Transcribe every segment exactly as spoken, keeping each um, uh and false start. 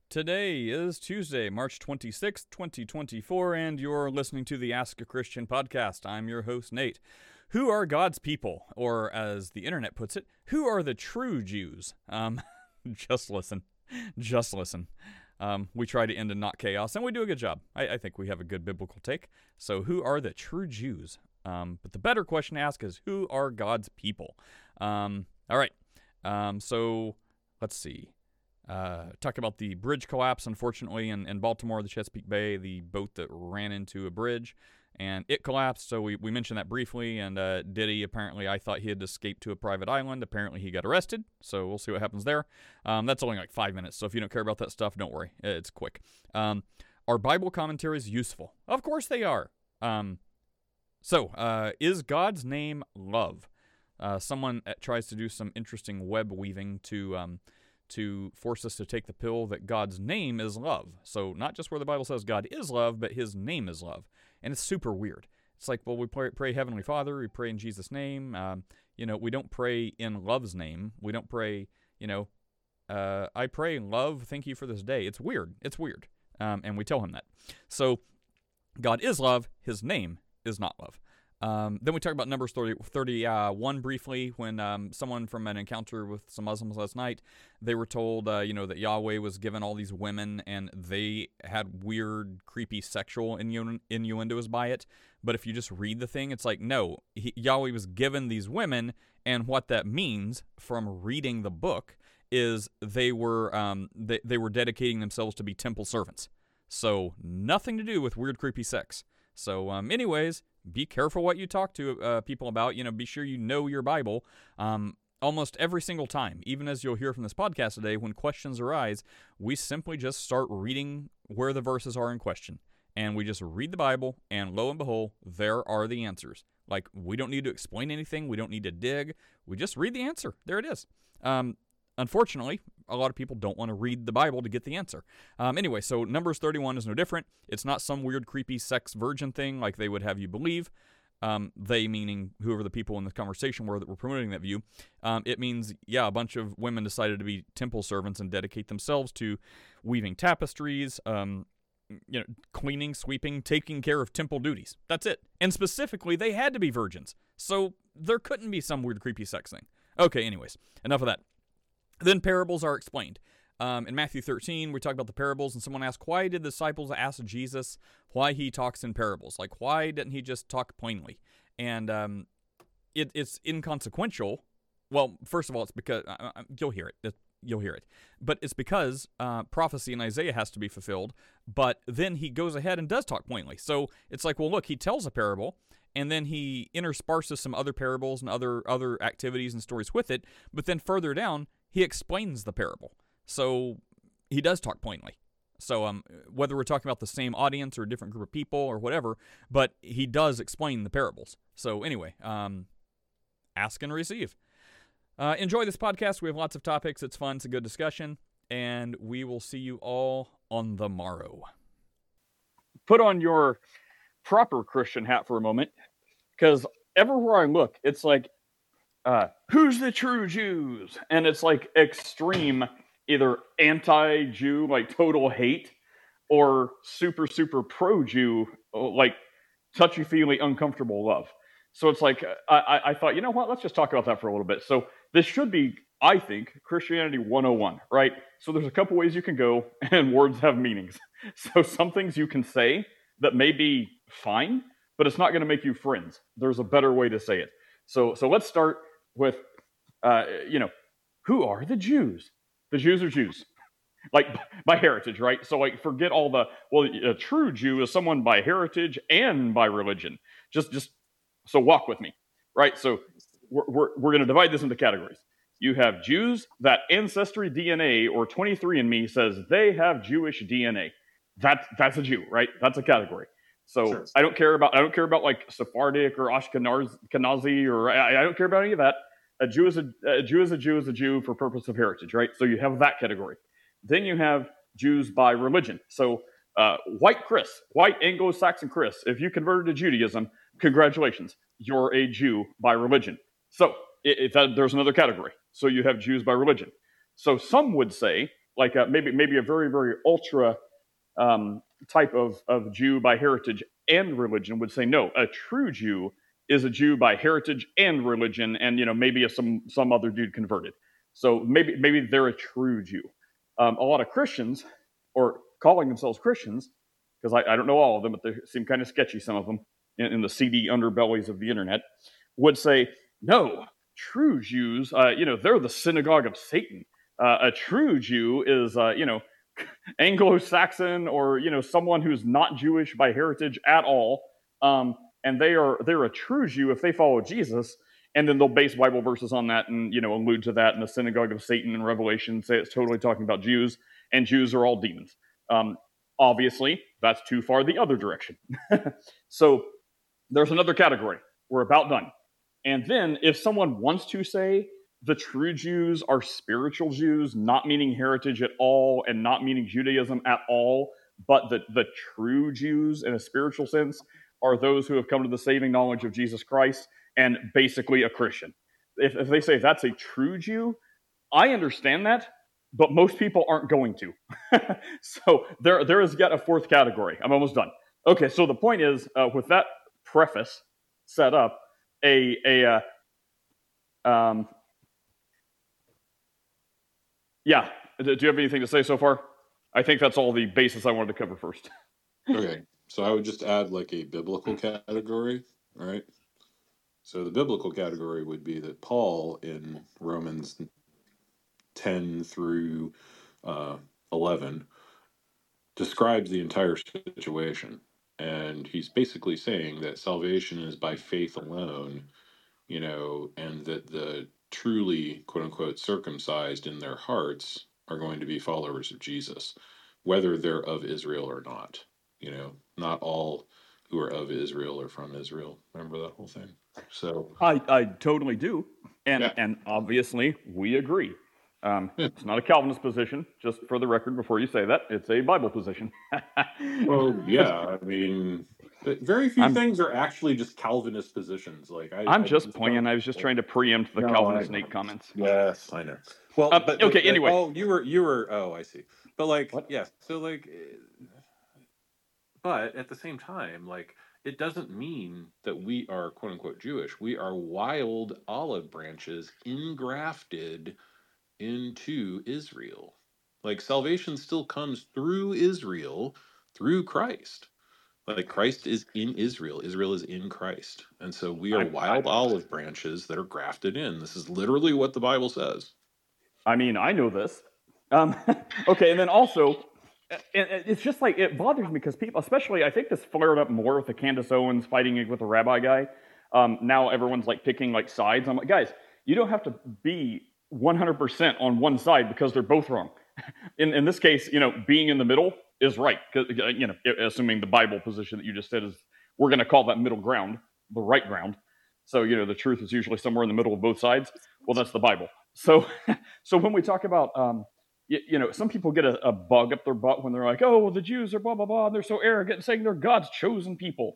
Today is Tuesday, March twenty-sixth, twenty twenty-four, and you're listening to the Ask a Christian podcast. I'm your host, Nate. Who are God's people? Or, as the internet puts it, who are the true Jews? Um, just listen. Just listen. Um, we try to end in not chaos, and we do a good job. I, I think we have a good biblical take. So, who are the true Jews? Um, but the better question to ask is, who are God's people? Um, all right. Um, so, let's see. Uh, talk about the bridge collapse, unfortunately, in, in Baltimore, the Chesapeake Bay, the boat that ran into a bridge, and it collapsed. So we, we mentioned that briefly, and uh, Diddy, apparently, I thought he had escaped to a private island. Apparently, he got arrested, so we'll see what happens there. Um, that's only like five minutes, so if you don't care about that stuff, don't worry. It's quick. Um, are Bible commentaries useful? Of course they are. Um, so, uh, is God's name love? Uh, someone tries to do some interesting web weaving to... Um, to force us to take the pill that God's name is love. So not just where the Bible says God is love, but his name is love. And it's super weird. It's like, well, we pray, pray Heavenly Father, we pray in Jesus' name. Um, you know, we don't pray in love's name. We don't pray, you know, uh, I pray love, thank you for this day. It's weird. It's weird. Um, and we tell him that. So God is love. His name is not love. Um, then we talk about Numbers thirty, thirty-one briefly, when um, someone from an encounter with some Muslims last night, they were told, uh, you know, that Yahweh was given all these women, and they had weird, creepy sexual innu- innuendos by it. But if you just read the thing, it's like, no, he, Yahweh was given these women, and what that means from reading the book is they were um, they, they were dedicating themselves to be temple servants. So nothing to do with weird, creepy sex. So, um, anyways, be careful what you talk to uh, people about. You know, be sure you know your Bible. Um, almost every single time, even as you'll hear from this podcast today, when questions arise, we simply just start reading where the verses are in question. And we just read the Bible, and lo and behold, there are the answers. Like, we don't need to explain anything. We don't need to dig. We just read the answer. There it is. Um, Unfortunately, a lot of people don't want to read the Bible to get the answer. Um, anyway, so Numbers thirty-one is no different. It's not some weird, creepy sex virgin thing like they would have you believe. Um, they, meaning whoever the people in the conversation were that were promoting that view. Um, it means, yeah, a bunch of women decided to be temple servants and dedicate themselves to weaving tapestries, um, you know, cleaning, sweeping, taking care of temple duties. That's it. And specifically, they had to be virgins. So there couldn't be some weird, creepy sex thing. Okay, anyways, enough of that. Then parables are explained. Um, in Matthew thirteen, we talk about the parables, and someone asked, why did the disciples ask Jesus why he talks in parables? Like, why didn't he just talk plainly? And um, it, it's inconsequential. Well, first of all, it's because, uh, you'll hear it. You'll hear it. But it's because uh, prophecy in Isaiah has to be fulfilled, but then he goes ahead and does talk plainly. So it's like, well, look, he tells a parable, and then he intersperses some other parables and other other activities and stories with it, but then further down, he explains the parable. So he does talk plainly. So um, whether we're talking about the same audience or a different group of people or whatever, but he does explain the parables. So anyway, um, ask and receive. Uh, enjoy this podcast. We have lots of topics. It's fun. It's a good discussion. And we will see you all on the morrow. Put on your proper Christian hat for a moment, because everywhere I look, it's like, Uh, who's the true Jews? And it's like extreme, either anti-Jew, like total hate, or super, super pro-Jew, like touchy-feely, uncomfortable love. So it's like, I, I thought, you know what, let's just talk about that for a little bit. So this should be, I think, Christianity one oh one, right? So there's a couple ways you can go, and words have meanings. So some things you can say that may be fine, but it's not going to make you friends. There's a better way to say it. So, so let's start with, uh, you know, who are the Jews? The Jews are Jews, like by heritage, right? So like, forget all the, well, a true Jew is someone by heritage and by religion. Just, just, so walk with me, right? So we're, we're, we're going to divide this into categories. You have Jews that Ancestry D N A or twenty-three and me says they have Jewish D N A. That's, that's a Jew, right? That's a category. So sure. I don't care about I don't care about like Sephardic or Ashkenazi or I, I don't care about any of that. A Jew is a, a Jew is a Jew is a Jew for purpose of heritage, right? So you have that category. Then you have Jews by religion. So uh, white Chris, white Anglo-Saxon Chris, if you converted to Judaism, congratulations, you're a Jew by religion. So it, it, that, there's another category. So you have Jews by religion. So some would say like a, maybe maybe a very, very ultra um, type of, of Jew by heritage and religion would say, no, a true Jew is a Jew by heritage and religion, and you know maybe if some some other dude converted. So maybe maybe they're a true Jew. Um, a lot of Christians, or calling themselves Christians, because I, I don't know all of them, but they seem kind of sketchy, some of them, in, in the seedy underbellies of the internet, would say, no, true Jews, uh, you know, they're the synagogue of Satan. Uh, a true Jew is, uh, you know, Anglo-Saxon, or you know, someone who's not Jewish by heritage at all, um, and they are they're a true Jew if they follow Jesus. And then they'll base Bible verses on that, and you know, allude to that in the synagogue of Satan in Revelation, say it's totally talking about Jews, and Jews are all demons. Um, obviously, that's too far the other direction. So there's another category. We're about done. And then if someone wants to say the true Jews are spiritual Jews, not meaning heritage at all, and not meaning Judaism at all, but the, the true Jews in a spiritual sense are those who have come to the saving knowledge of Jesus Christ and basically a Christian. If, if they say that's a true Jew, I understand that, but most people aren't going to. So there, there is yet a fourth category. I'm almost done. Okay, so the point is, uh, with that preface set up, a, a uh, um, yeah, do you have anything to say so far? I think that's all the basis I wanted to cover first. Okay, so I would just add like a biblical category, right? So the biblical category would be that Paul in Romans ten through uh, eleven describes the entire situation. And he's basically saying that salvation is by faith alone, you know, and that the truly, quote unquote, circumcised in their hearts are going to be followers of Jesus, whether they're of Israel or not. You know, not all who are of Israel are from Israel. Remember that whole thing? So I, I totally do. And, yeah. and obviously, we agree. Um, Yeah. It's not a Calvinist position, just for the record, before you say that. It's a Bible position. Well, yeah, I mean, very few I'm- things are actually just Calvinist positions. Like I, I'm I just playing. I was just trying to preempt the No, Calvinist I- Nate comments. Yes, I know. Well, Uh, but okay, but- anyway. Oh, you were you were. Oh, I see. But like, What? yeah. So like, eh, but at the same time, like, it doesn't mean that we are quote unquote Jewish. We are wild olive branches engrafted into Israel. Like salvation still comes through Israel, through Christ. Like Christ is in Israel. Israel is in Christ. And so we are I- wild olive branches that are grafted in. This is literally what the Bible says. I mean, I know this. Um, okay, and then also, and it's just like, it bothers me because people, especially, I think this flared up more with the Candace Owens fighting with the rabbi guy. Um, now everyone's like picking like sides. I'm like, guys, you don't have to be one hundred percent on one side because they're both wrong. In in this case, you know, being in the middle is right. Because, you know, assuming the Bible position that you just said is, we're going to call that middle ground, the right ground. So, you know, the truth is usually somewhere in the middle of both sides. Well, that's the Bible. So, so when we talk about, um, you, you know, some people get a, a bug up their butt when they're like, oh, well, the Jews are blah, blah, blah, and they're so arrogant, saying they're God's chosen people.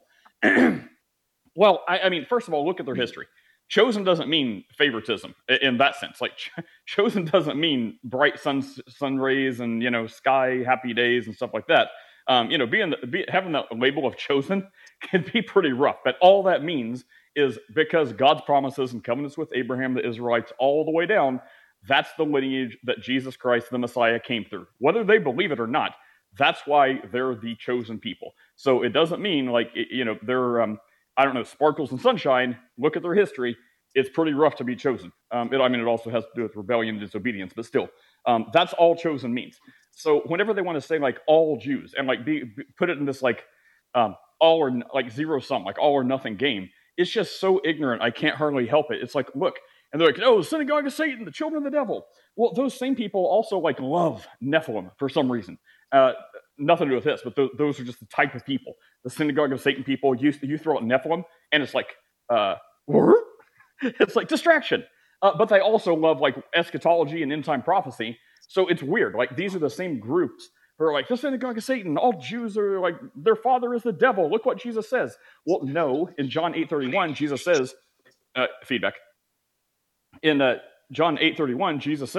Well, I, I mean, first of all, look at their history. Chosen doesn't mean favoritism in that sense. Like, ch- chosen doesn't mean bright sun, sun rays and, you know, sky happy days and stuff like that. Um, you know, being the, be, having that label of chosen can be pretty rough. But all that means is because God's promises and covenants with Abraham, the Israelites, all the way down, that's the lineage that Jesus Christ, the Messiah, came through. Whether they believe it or not, that's why they're the chosen people. So it doesn't mean like, you know, they're, um, I don't know, sparkles and sunshine. Look at their history. It's pretty rough to be chosen. Um, it, I mean, it also has to do with rebellion and disobedience, but still, um, that's all chosen means. So whenever they want to say like all Jews and like be, be put it in this like um, all or like zero sum, like all or nothing game, it's just so ignorant. I can't hardly help it. It's like, look, and they're like, oh, the synagogue of Satan, the children of the devil. Well, those same people also like love Nephilim for some reason. Uh, nothing to do with this, but th- those are just the type of people. The synagogue of Satan people, you, you throw out Nephilim, and it's like, uh, it's like distraction. Uh, but they also love like eschatology and end time prophecy. So it's weird. Like these are the same groups who are like, the synagogue of Satan, all Jews are like, their father is the devil. Look what Jesus says. Well, no, in John eight thirty-one, Jesus says, uh, feedback. In uh, John eight thirty-one, Jesus says,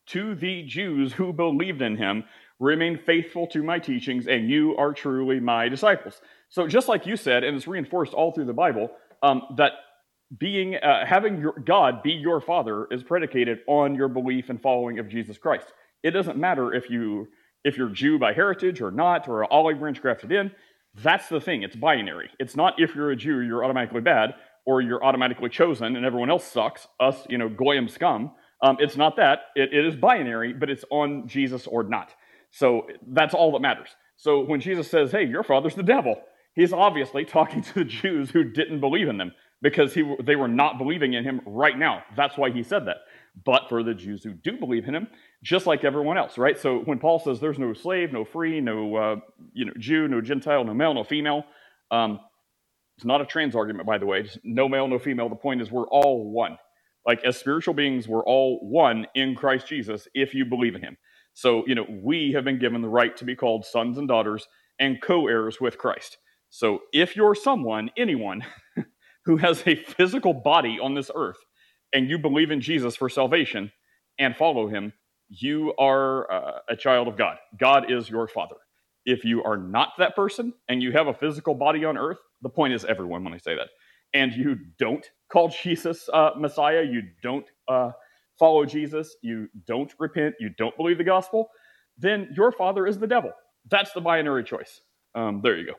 to the Jews who believed in him, remain faithful to my teachings, and you are truly my disciples. So just like you said, and it's reinforced all through the Bible, um, that being uh, having your God be your father is predicated on your belief and following of Jesus Christ. It doesn't matter if you if you're Jew by heritage or not, or an olive branch grafted in. That's the thing. It's binary. It's not if you're a Jew, you're automatically bad, or you're automatically chosen and everyone else sucks, us, you know, goyim scum. Um, it's not that. It, it is binary, but it's on Jesus or not. So that's all that matters. So when Jesus says, hey, your father's the devil, he's obviously talking to the Jews who didn't believe in them, because he, they were not believing in him right now. That's why he said that. But for the Jews who do believe in him, just like everyone else, right? So when Paul says there's no slave, no free, no uh, you know Jew, no Gentile, no male, no female, um, it's not a trans argument, by the way. Just no male, no female. The point is we're all one. Like as spiritual beings, we're all one in Christ Jesus if you believe in him. So, you know, we have been given the right to be called sons and daughters and co-heirs with Christ. So if you're someone, anyone, who has a physical body on this earth, and you believe in Jesus for salvation and follow him, you are uh, a child of God. God is your father. If you are not that person and you have a physical body on earth, the point is everyone when I say that, and you don't call Jesus uh, Messiah, you don't uh, follow Jesus, you don't repent, you don't believe the gospel, then your father is the devil. That's the binary choice. Um, there you go.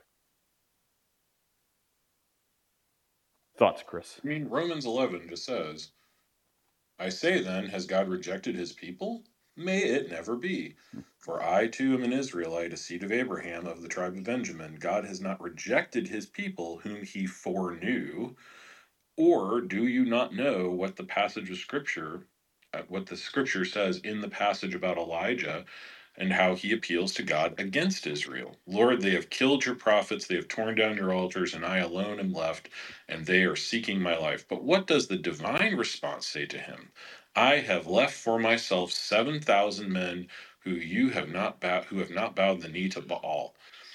Thoughts, Chris? I mean, Romans eleven just says, I say then, has God rejected his people? May it never be. For I too am an Israelite, a seed of Abraham, of the tribe of Benjamin. God has not rejected his people whom he foreknew. Or do you not know what the passage of Scripture, uh, what the Scripture says in the passage about Elijah, and how he appeals to God against Israel? Lord, they have killed your prophets, they have torn down your altars, and I alone am left, and they are seeking my life. But what does the divine response say to him? I have left for myself seven thousand men who you have not bow- who have not bowed the knee to Baal.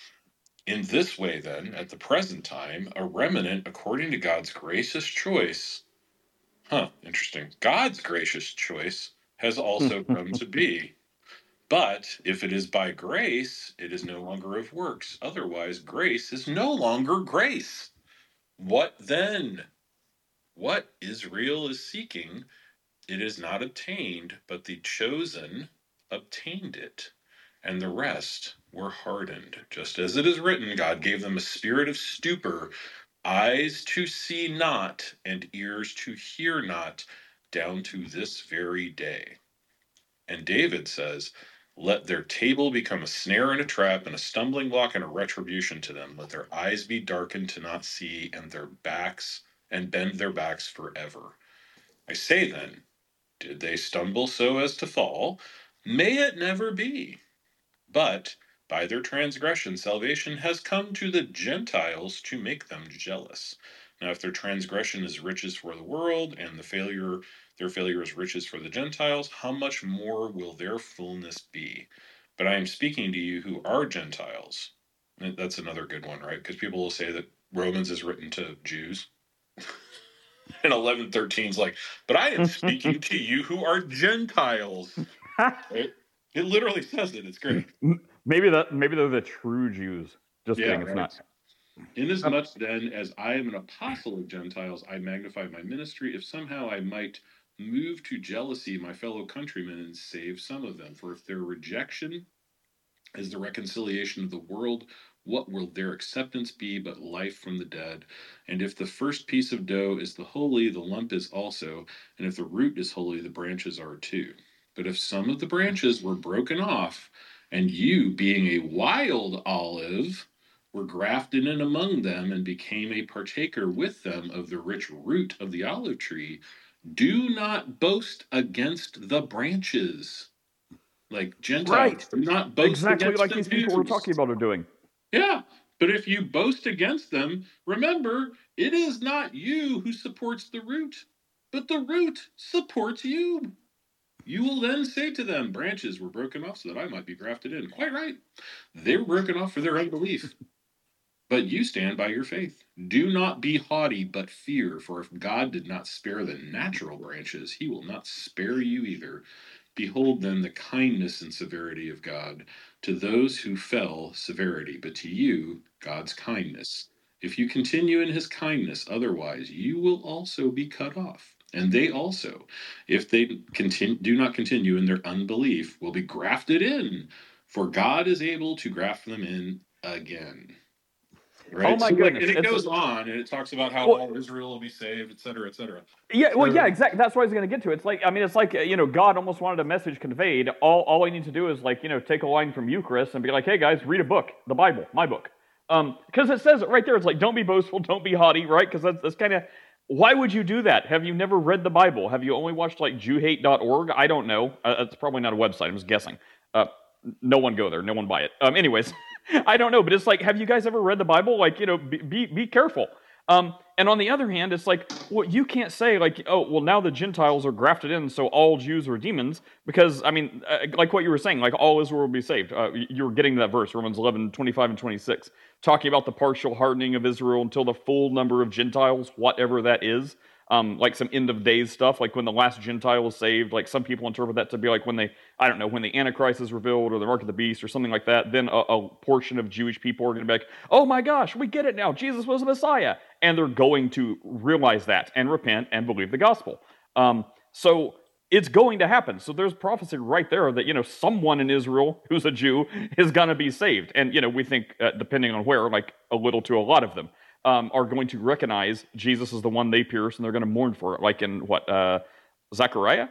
In this way, then, at the present time, a remnant according to God's gracious choice, huh, interesting, God's gracious choice has also come to be. But if it is by grace, it is no longer of works. Otherwise, grace is no longer grace. What then? What Israel is seeking, it is not obtained, but the chosen obtained it, and the rest were hardened. Just as it is written, God gave them a spirit of stupor, eyes to see not, and ears to hear not, down to this very day. And David says, let their table become a snare and a trap and a stumbling block and a retribution to them. Let their eyes be darkened to not see, and their backs and bend their backs forever. I say then, did they stumble so as to fall? May it never be. But by their transgression, salvation has come to the Gentiles to make them jealous. Now, if their transgression is riches for the world, and the failure, their failure is riches for the Gentiles, how much more will their fullness be? But I am speaking to you who are Gentiles. And that's another good one, right? Because people will say that Romans is written to Jews. And eleven thirteen is like, but I am speaking to you who are Gentiles. Right? It literally says it. It's great. Maybe that maybe they're the true Jews. Just yeah, kidding, it's right. not. Inasmuch then as I am an apostle of Gentiles, I magnify my ministry, if somehow I might move to jealousy my fellow countrymen and save some of them. For if their rejection is the reconciliation of the world, what will their acceptance be but life from the dead? And if the first piece of dough is the holy, the lump is also, and if the root is holy, the branches are too. But if some of the branches were broken off, and you, being a wild olive, were grafted in among them and became a partaker with them of the rich root of the olive tree, do not boast against the branches. Like Gentiles, Right. do not boast Exactly against like the these people we're Jews. talking about are doing. Yeah, but if you boast against them, remember, it is not you who supports the root, but the root supports you. You will then say to them, branches were broken off so that I might be grafted in. Quite right. They were broken off for their unbelief. But you stand by your faith. Do not be haughty, but fear, for if God did not spare the natural branches, he will not spare you either. Behold then the kindness and severity of God. To those who fell, severity, but to you, God's kindness. If you continue in his kindness, otherwise you will also be cut off. And they also, if they continue, do not continue in their unbelief, will be grafted in, for God is able to graft them in again. Right? Oh my So, like, goodness. and it It's goes a- on, and it talks about how Well- all Israel will be saved, et cetera, et cetera. Yeah, well, So- yeah, exactly. That's what I was going to get to. It's like, I mean, it's like, uh, you know, God almost wanted a message conveyed. All, all I need to do is, like, you know, take a line from you, Chris, and be like, hey, guys, read a book, the Bible, my book. Um, because it says it right there. It's like, don't be boastful, don't be haughty, right? Because that's, that's kind of, why would you do that? Have you never read the Bible? Have you only watched, like, Jew hate dot org? I don't know. Uh, it's probably not a website. I'm just guessing. Uh, no one go there. No one buy it. Um, anyways, I don't know. But it's like, have you guys ever read the Bible? Like, you know, be, be, be careful. Um, and on the other hand, it's like, well, you can't say like, oh, well, now the Gentiles are grafted in, so all Jews are demons, because, I mean, uh, like what you were saying, like all Israel will be saved. Uh, you were getting to that verse, Romans eleven, twenty-five and twenty-six, talking about the partial hardening of Israel until the full number of Gentiles, whatever that is. Um, like some end of days stuff, like when the last Gentile is saved. Like some people interpret that to be like when they, I don't know, when the Antichrist is revealed or the mark of the beast or something like that. Then a, a portion of Jewish people are going to be like, oh my gosh, we get it now. Jesus was the Messiah. And they're going to realize that and repent and believe the gospel. Um, so it's going to happen. So there's prophecy right there that, you know, someone in Israel who's a Jew is going to be saved. And, you know, we think, uh, depending on where, like a little to a lot of them. Um, are going to recognize Jesus is the one they pierced, and they're going to mourn for it, like in what uh, Zechariah,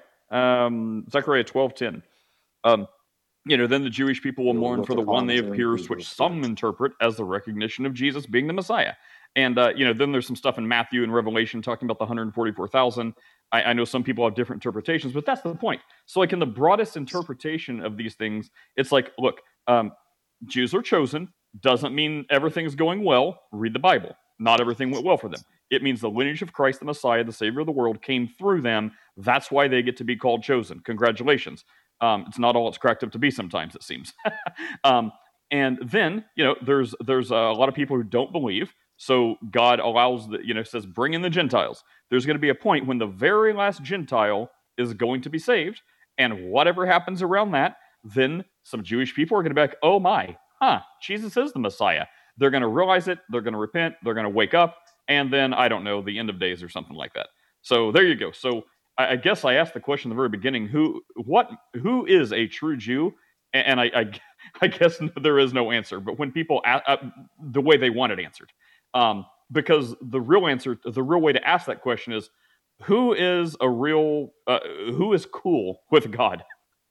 um, Zechariah twelve ten. Um, you know, then the Jewish people will They will mourn look for the one upon they have him pierced, who which was some pierced. interpret as the recognition of Jesus being the Messiah. And uh, you know, then there's some stuff in Matthew and Revelation talking about the one hundred forty-four thousand. I, I know some people have different interpretations, but that's the point. So, like in the broadest interpretation of these things, it's like, look, um, Jews are chosen. Doesn't mean everything's going well. Read the Bible. Not everything went well for them. It means the lineage of Christ the Messiah, the Savior of the world, came through them. That's why they get to be called chosen. Congratulations. Um, it's not all it's cracked up to be sometimes, it seems. um, and then, you know, there's there's a lot of people who don't believe. So God allows, the, you know, says, bring in the Gentiles. There's going to be a point when the very last Gentile is going to be saved. And whatever happens around that, then some Jewish people are going to be like, oh my, huh, Jesus is the Messiah. They're going to realize it. They're going to repent. They're going to wake up. And then, I don't know, the end of days or something like that. So there you go. So I, I guess I asked the question in the very beginning, who what, who is a true Jew? And, and I, I, I guess there is no answer. But when people, a- uh, the way they want it answered. Um, because the real answer, the real way to ask that question is, who is a real, uh, who is cool with God?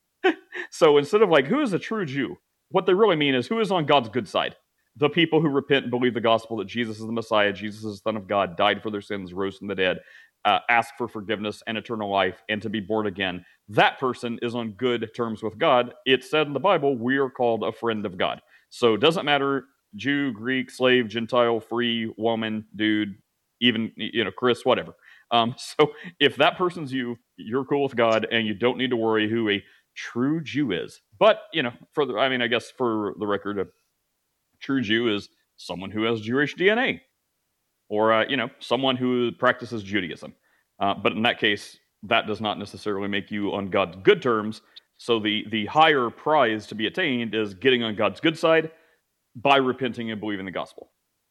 So instead of like, who is a true Jew? What they really mean is, who is on God's good side? The people who repent and believe the gospel that Jesus is the Messiah, Jesus is the Son of God, died for their sins, rose from the dead, uh, ask for forgiveness and eternal life, and to be born again. That person is on good terms with God. It said in the Bible, we are called a friend of God. So it doesn't matter, Jew, Greek, slave, Gentile, free, woman, dude, even, you know, Chris, whatever. Um, so if that person's you, you're cool with God, and you don't need to worry who a true Jew is. But, you know, for the, I mean, I guess for the record, a true Jew is someone who has Jewish D N A, or, uh, you know, someone who practices Judaism. Uh, but in that case, that does not necessarily make you on God's good terms. So the, the higher prize to be attained is getting on God's good side by repenting and believing the gospel.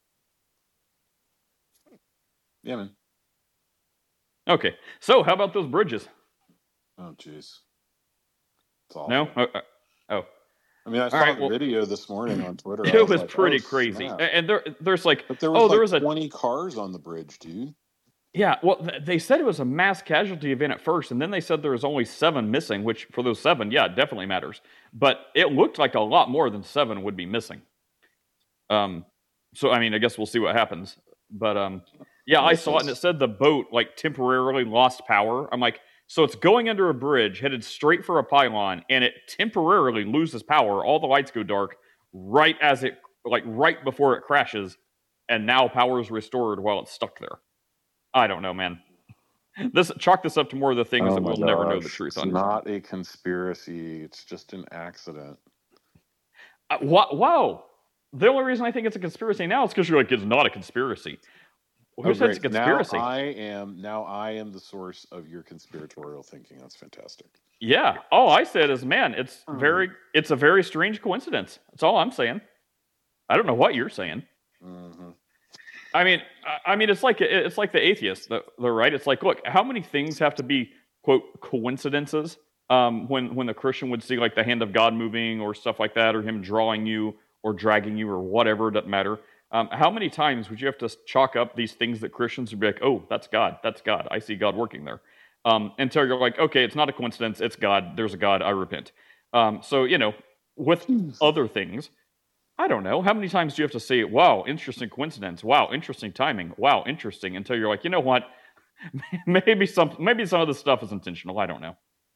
Yeah, man. Okay, so how about those bridges? Oh, jeez. It's awful. No? Oh, uh, oh. I mean, I saw right, the well, video this morning on Twitter. I it was like, pretty oh, crazy. snap. And there, there's like, But there was oh, like there was a twenty cars on the bridge, dude. Yeah, well, th- they said it was a mass casualty event at first, and then they said there was only seven missing, which for those seven, yeah, it definitely matters. But it looked like a lot more than seven would be missing. Um, so I mean, I guess we'll see what happens. But um, yeah, I saw it, and it said the boat like temporarily lost power. I'm like, so it's going under a bridge, headed straight for a pylon, and it temporarily loses power. All the lights go dark right as it, like right before it crashes, and now power is restored while it's stuck there. I don't know, man. This chalk this up to more of the things Oh that my we'll never know the gosh, truth it's on. not a conspiracy. It's just an accident. Uh, wha- wow. The only reason I think it's a conspiracy now is because you're like, it's not a conspiracy. Who Oh, said it's a great! Now conspiracy? I am now I am the source of your conspiratorial thinking. That's fantastic. Yeah. All I said is, man, it's very, it's a very strange coincidence. That's all I'm saying. I don't know what you're saying. Mm-hmm. I mean, I I mean, it's like it's like the atheist, though, though, right? It's like, look, how many things have to be quote coincidences? Um, when when the Christian would see like the hand of God moving or stuff like that, or him drawing you or dragging you or whatever, doesn't matter. Um, how many times would you have to chalk up these things that Christians would be like, oh, that's God, that's God, I see God working there, um, until you're like, okay, it's not a coincidence, it's God, there's a God, I repent. Um, so you know, with other things, I don't know. How many times do you have to say, wow, interesting coincidence. Wow, interesting timing. Wow, interesting. Until you're like, you know what? maybe some maybe some of this stuff is intentional. I don't know.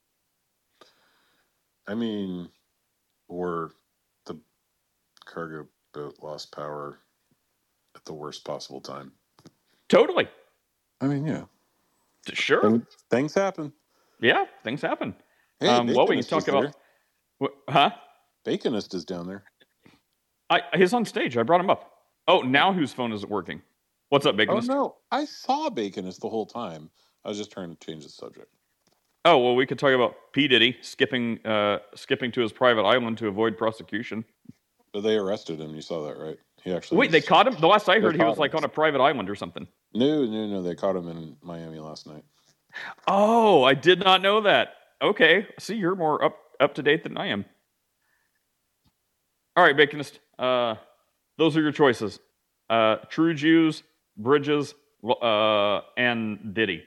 I mean, or the cargo boat lost power at the worst possible time. Totally. I mean, yeah. Sure. Things, things happen. Yeah, things happen. Hey, um, well, we can Baconist talk is about. there. Wh- Huh? Baconist is down there. I he's on stage. I brought him up. Oh, now whose phone isn't working? What's up, Oh Baconist? no, I saw Baconist the whole time. I was just trying to change the subject. Oh well, we could talk about P Diddy skipping uh, skipping to his private island to avoid prosecution. But they arrested him. You saw that, right? He actually. Wait, they was- caught him. The last I They heard, he was caught like him. on a private island or something. No, no, no. They caught him in Miami last night. Oh, I did not know that. Okay, see, you're more up up to date than I am. All right, Baconist. Uh, those are your choices: uh, True Jews, Bridges, uh, and Diddy.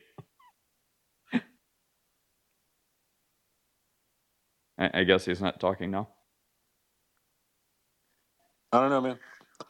I, I guess he's not talking now. I don't know, man.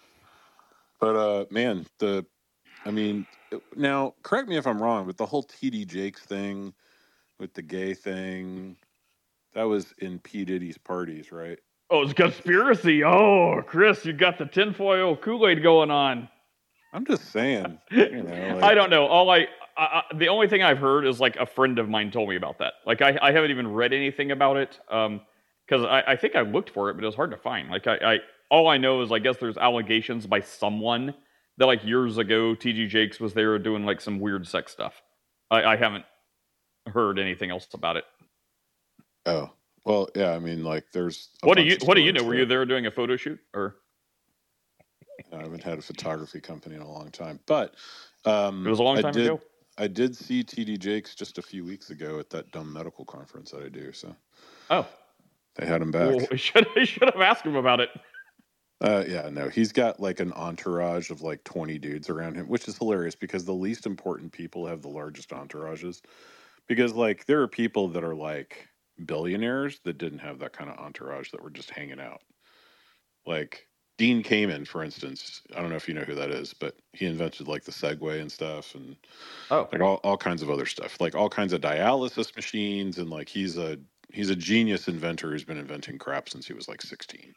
But uh, man, the, I mean, now correct me if I'm wrong, but the whole T D Jakes thing with the gay thing, that was in P Diddy's parties, right? Oh, it's conspiracy. Oh, Chris, you got the tinfoil Kool-Aid going on. I'm just saying. You know, like, I don't know. All I, I, I, the only thing I've heard is like a friend of mine told me about that. Like I, I haven't even read anything about it. Um, because I, I think I looked for it, but it was hard to find. Like I, I, all I know is I guess there's allegations by someone that like years ago T D Jakes was there doing like some weird sex stuff. I, I haven't heard anything else about it. Oh, well, yeah. I mean, like, there's. A What do bunch you, of what do you know? stories Were you there doing a photo shoot or? I haven't had a photography company in a long time, but um, It was a long I time did, ago. I did see T D Jakes just a few weeks ago at that dumb medical conference that I do. So, Oh, they had him back. well, I should, I should have asked him about it. Uh, yeah, no, he's got like an entourage of like twenty dudes around him, which is hilarious because the least important people have the largest entourages. Because like there are people that are like billionaires that didn't have that kind of entourage that were just hanging out. Like Dean Kamen, for instance. I don't know if you know who that is, but he invented like the Segway and stuff, and Oh, like all, all kinds of other stuff, like all kinds of dialysis machines, and like he's a he's a genius inventor who's been inventing crap since he was like sixteen.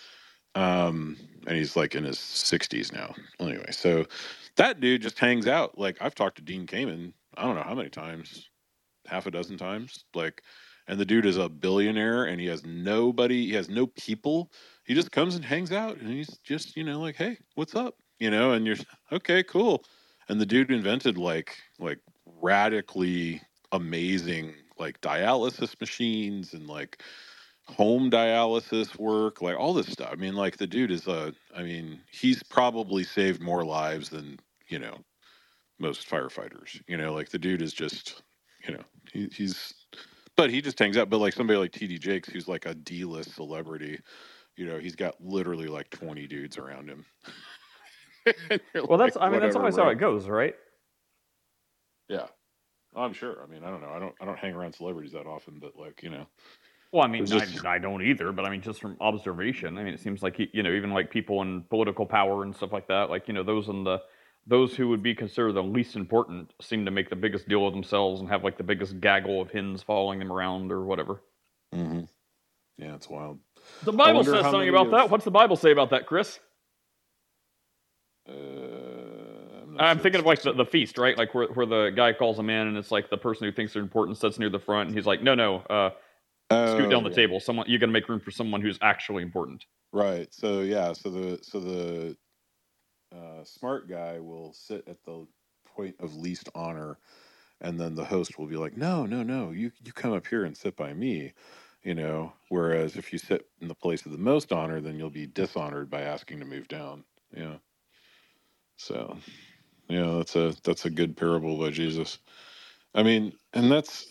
Um, and he's like in his sixties now. Anyway, so that dude just hangs out. Like I've talked to Dean Kamen, I don't know how many times, half a dozen times. Like, and the dude is a billionaire, and he has nobody, he has no people. He just comes and hangs out, and he's just, you know, like, hey, what's up? You know, and you're okay, cool. And the dude invented like like radically amazing like dialysis machines and like home dialysis work, like all this stuff. I mean, like the dude is a, I mean, he's probably saved more lives than, you know, most firefighters. You know, like the dude is just, you know, he, he's, but he just hangs out. But like somebody like T D Jakes, who's like a D-list celebrity, you know, he's got literally like twenty dudes around him. well, that's, Like, I mean, that's whatever, always how right? it goes, right? Yeah. I'm sure. I mean, I don't know. I don't, I don't hang around celebrities that often, but like, you know, Well, I mean, it's just, I, I don't either, but I mean, just from observation, I mean, it seems like, he, you know, even like people in political power and stuff like that, like, you know, those in the, those who would be considered the least important seem to make the biggest deal of themselves and have like the biggest gaggle of hens following them around or whatever. mm-hmm. Yeah, it's wild. The Bible wonder says how something many about of- that. What's the Bible say about that, Chris? Uh, I'm, not I'm sure thinking of it's like the, the feast, right? Like where, where the guy calls them in and it's like the person who thinks they're important sits near the front and he's like, no, no, uh, scoot Oh, down the yeah. table. Someone, you got to make room for someone who's actually important. Right. So yeah. So the so the uh, smart guy will sit at the point of least honor, and then the host will be like, "No, no, no, you you come up here and sit by me," you know. Whereas if you sit in the place of the most honor, then you'll be dishonored by asking to move down. Yeah. So, yeah, that's a that's a good parable by Jesus. I mean, and that's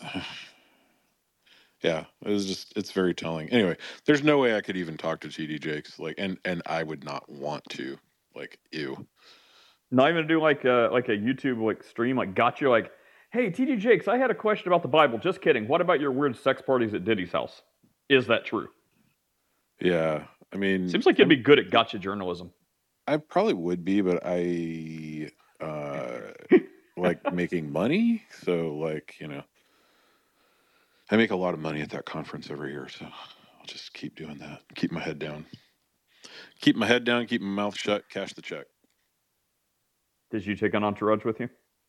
yeah, it was just it's very telling. Anyway, there's no way I could even talk to T D Jakes, like, and and I would not want to, like, ew. Not even do like a, like a YouTube like stream, like got you like, hey T D Jakes, I had a question about the Bible. Just kidding. What about your weird sex parties at Diddy's house? Is that true? Yeah, I mean, Seems like you'd be good at gotcha journalism. I probably would be, but I uh like making money, so like you know, I make a lot of money at that conference every year, so I'll just keep doing that. Keep my head down. Keep my head down. Keep my mouth shut. Cash the check. Did you take an entourage with you?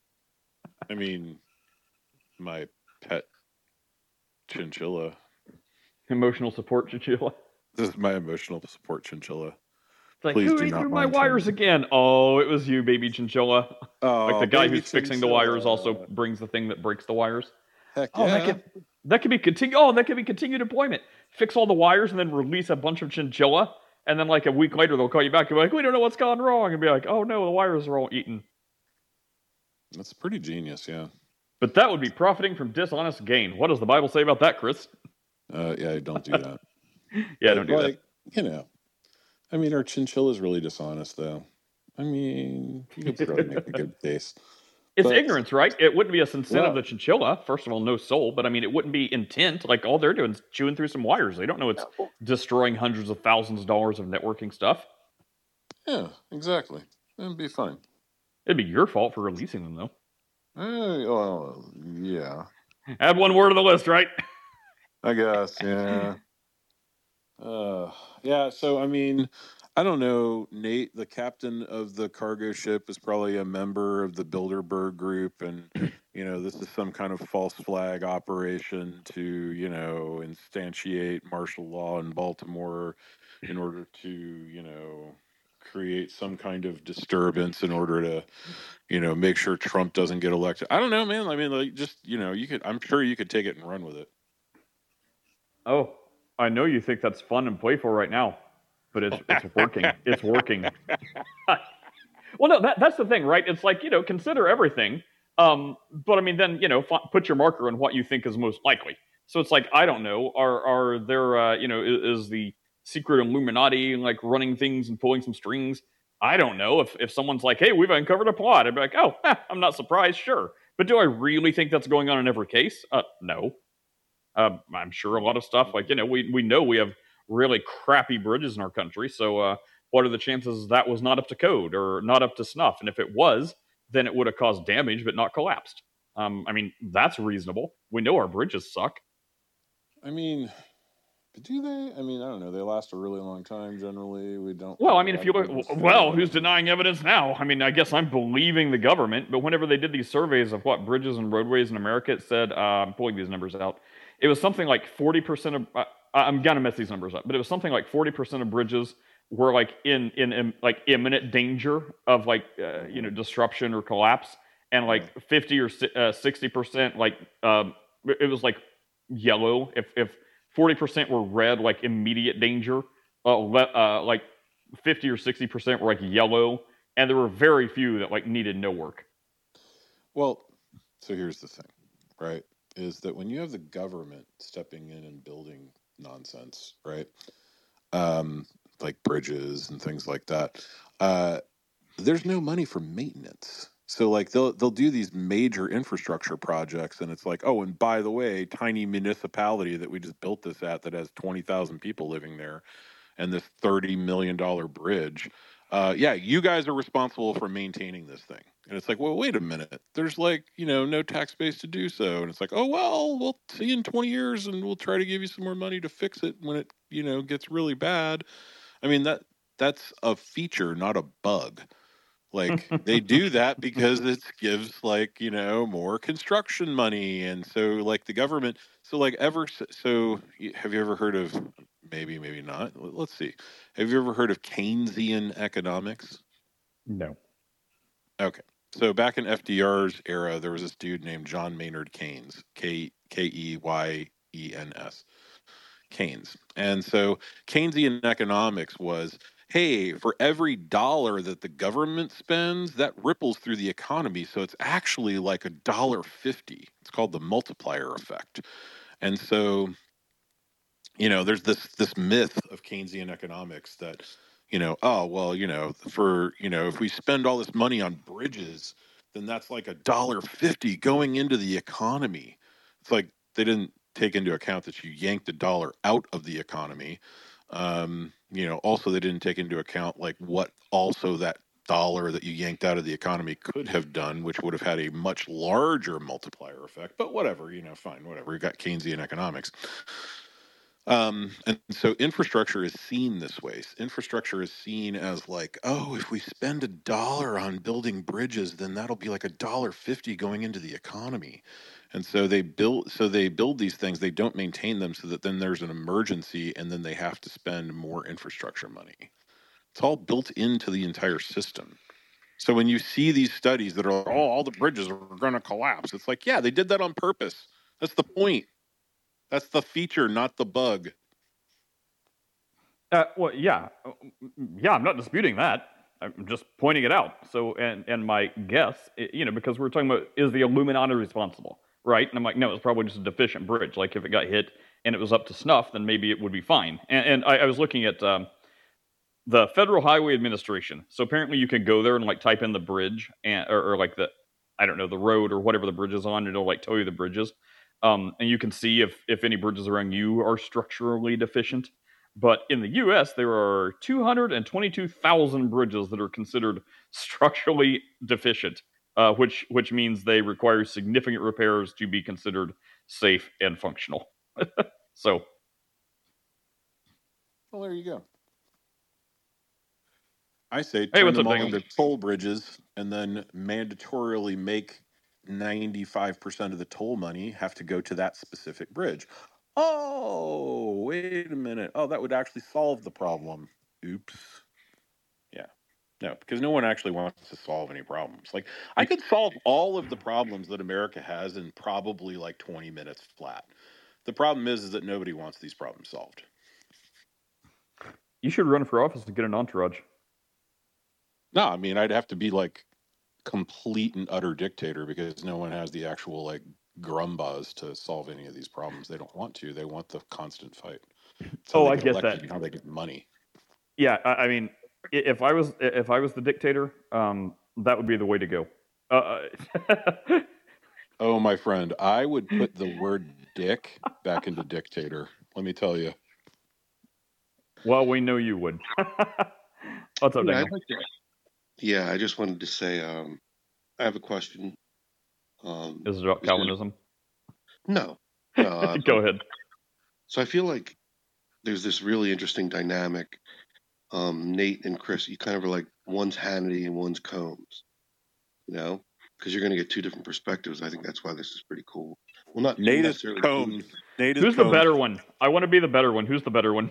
I mean, my pet chinchilla. Emotional support chinchilla. This is my emotional support chinchilla. It's like, Please who do ate not through my mind wires him. again? Oh, it was you, baby chinchilla. Oh, like the guy baby who's fixing the wires also chinchilla. brings the thing that breaks the wires. Heck Oh, that yeah. could that could be continue. Oh, that could be continued employment. Fix all the wires and then release a bunch of chinchilla, and then like a week later they'll call you back and be like, we don't know what's gone wrong, and be like, oh no, the wires are all eaten. That's pretty genius, yeah. But that would be profiting from dishonest gain. What does the Bible say about that, Chris? Uh, yeah, don't do that. yeah, But, don't do like, that. You know, I mean, our chinchilla's really dishonest, though. I mean, you could probably make a good case. It's But- ignorance, right? It wouldn't be a sin Well- of the chinchilla. First of all, no soul, but I mean, it wouldn't be intent. Like all they're doing is chewing through some wires. They don't know it's destroying hundreds of thousands of dollars of networking stuff. Yeah, exactly. It'd be fine. It'd be your fault for releasing them, though. Uh, well, yeah, Add one word to the list, right? I guess, yeah. Uh, yeah, so, I mean, I don't know. Nate, the captain of the cargo ship, is probably a member of the Bilderberg group, and, you know, this is some kind of false flag operation to, you know, instantiate martial law in Baltimore in order to, you know, create some kind of disturbance in order to, you know, make sure Trump doesn't get elected. I don't know, man. I mean, like, just, you know, you could, I'm sure you could take it and run with it. Oh, I know you think that's fun and playful right now, but it's it's working. It's working. Well, no, that, that's the thing, right? It's like, you know, consider everything. Um, but I mean, then, you know, f- put your marker on what you think is most likely. So it's like, I don't know, are are there, uh, you know, is, is the secret Illuminati like running things and pulling some strings? I don't know. If if someone's like, hey, we've uncovered a plot, I'd be like, oh, eh, I'm not surprised, sure. But do I really think that's going on in every case? Uh, no. Uh, I'm sure a lot of stuff, like, you know, we, we know we have really crappy bridges in our country. So uh, what are the chances that was not up to code or not up to snuff? And if it was, then it would have caused damage but not collapsed. Um, I mean, that's reasonable. We know our bridges suck. I mean, do they? I mean, I don't know. They last a really long time generally. We don't. Well, I mean, if you look, well, who's denying evidence now? I mean, I guess I'm believing the government, but whenever they did these surveys of what bridges and roadways in America, it said, uh, I'm pulling these numbers out, it was something like forty percent of, uh, I'm going to mess these numbers up, but it was something like forty percent of bridges were like in, in, in like imminent danger of like, uh, you know, disruption or collapse. And like fifty or sixty percent, like, um, it was like yellow. If, if forty percent were red, like immediate danger, uh, le- uh, like fifty or sixty percent were like yellow. And there were very few that like needed no work. Well, so here's the thing, right? Is that when you have the government stepping in and building nonsense, right? Um, like bridges and things like that, uh, there's no money for maintenance. So like they'll they'll do these major infrastructure projects, and it's like, oh, and by the way, tiny municipality that we just built this at that has twenty thousand people living there, and this thirty million dollar bridge. Uh, yeah, you guys are responsible for maintaining this thing. And it's like, well, wait a minute. There's like, you know, no tax base to do so. And it's like, oh, well, we'll see you in twenty years and we'll try to give you some more money to fix it when it, you know, gets really bad. I mean, that that's a feature, not a bug. Like they do that because it gives like, you know, more construction money. And so like the government, so like ever, so have you ever heard of, maybe, maybe not. Let's see. Have you ever heard of Keynesian economics? No. Okay. So back in F D R's era, there was this dude named John Maynard Keynes, K K E Y E N S, Keynes. And so Keynesian economics was, hey, for every dollar that the government spends, that ripples through the economy. So it's actually like a dollar fifty. It's called the multiplier effect. And so, you know, there's this this myth of Keynesian economics that, you know, oh well, you know, for you know, if we spend all this money on bridges, then that's like a dollar fifty going into the economy. It's like they didn't take into account that you yanked a dollar out of the economy. Um, you know, also they didn't take into account like what also that dollar that you yanked out of the economy could have done, which would have had a much larger multiplier effect. But whatever, you know, fine, whatever. You got Keynesian economics. Um, and so infrastructure is seen this way. Infrastructure is seen as like, oh, if we spend a dollar on building bridges, then that'll be like a dollar fifty going into the economy. And so they build, so they build these things. They don't maintain them, so that then there's an emergency, and then they have to spend more infrastructure money. It's all built into the entire system. So when you see these studies that are, like, oh, all the bridges are going to collapse, it's like, yeah, they did that on purpose. That's the point. That's the feature, not the bug. Uh, well, yeah, yeah. I'm not disputing that. I'm just pointing it out. So, and and my guess, you know, because we're talking about, is the Illuminati responsible, right? And I'm like, no, it's probably just a deficient bridge. Like if it got hit and it was up to snuff, then maybe it would be fine. And, and I, I was looking at um, the Federal Highway Administration. So apparently, you can go there and like type in the bridge and or, or like the, I don't know, the road or whatever the bridge is on. It'll like tell you the bridges. Um, and you can see if, if any bridges around you are structurally deficient. But in the U S, there are two hundred twenty-two thousand bridges that are considered structurally deficient, uh, which which means they require significant repairs to be considered safe and functional. So, well, there you go. I say hey, turn what's them up, all Daniel? into toll bridges, and then mandatorily make ninety-five percent of the toll money have to go to that specific bridge. Oh, wait a minute. Oh, that would actually solve the problem. Oops. Yeah. No, because no one actually wants to solve any problems. Like, I could solve all of the problems that America has in probably like twenty minutes flat. The problem is, is that nobody wants these problems solved. You should run for office and get an entourage. No, I mean, I'd have to be like complete and utter dictator, because no one has the actual like grumbas to solve any of these problems. They don't want to. They want the constant fight. Oh, I get that. And how they get money. Yeah, I, I mean, if I was if I was the dictator, um, that would be the way to go. Uh, oh, my friend, I would put the word "dick" back into dictator. Let me tell you. Well, we know you would. What's up, yeah, Daniel? like yeah, I just wanted to say, um, I have a question. Um, Is it about Calvinism? No. no uh, Go ahead. So I feel like there's this really interesting dynamic. Um, Nate and Chris, you kind of are like, one's Hannity and one's Combs, you know, because you're going to get two different perspectives. I think that's why this is pretty cool. Well, not Nate is necessarily Combs. Nate is Who's Combs. the better one? I want to be the better one. Who's the better one?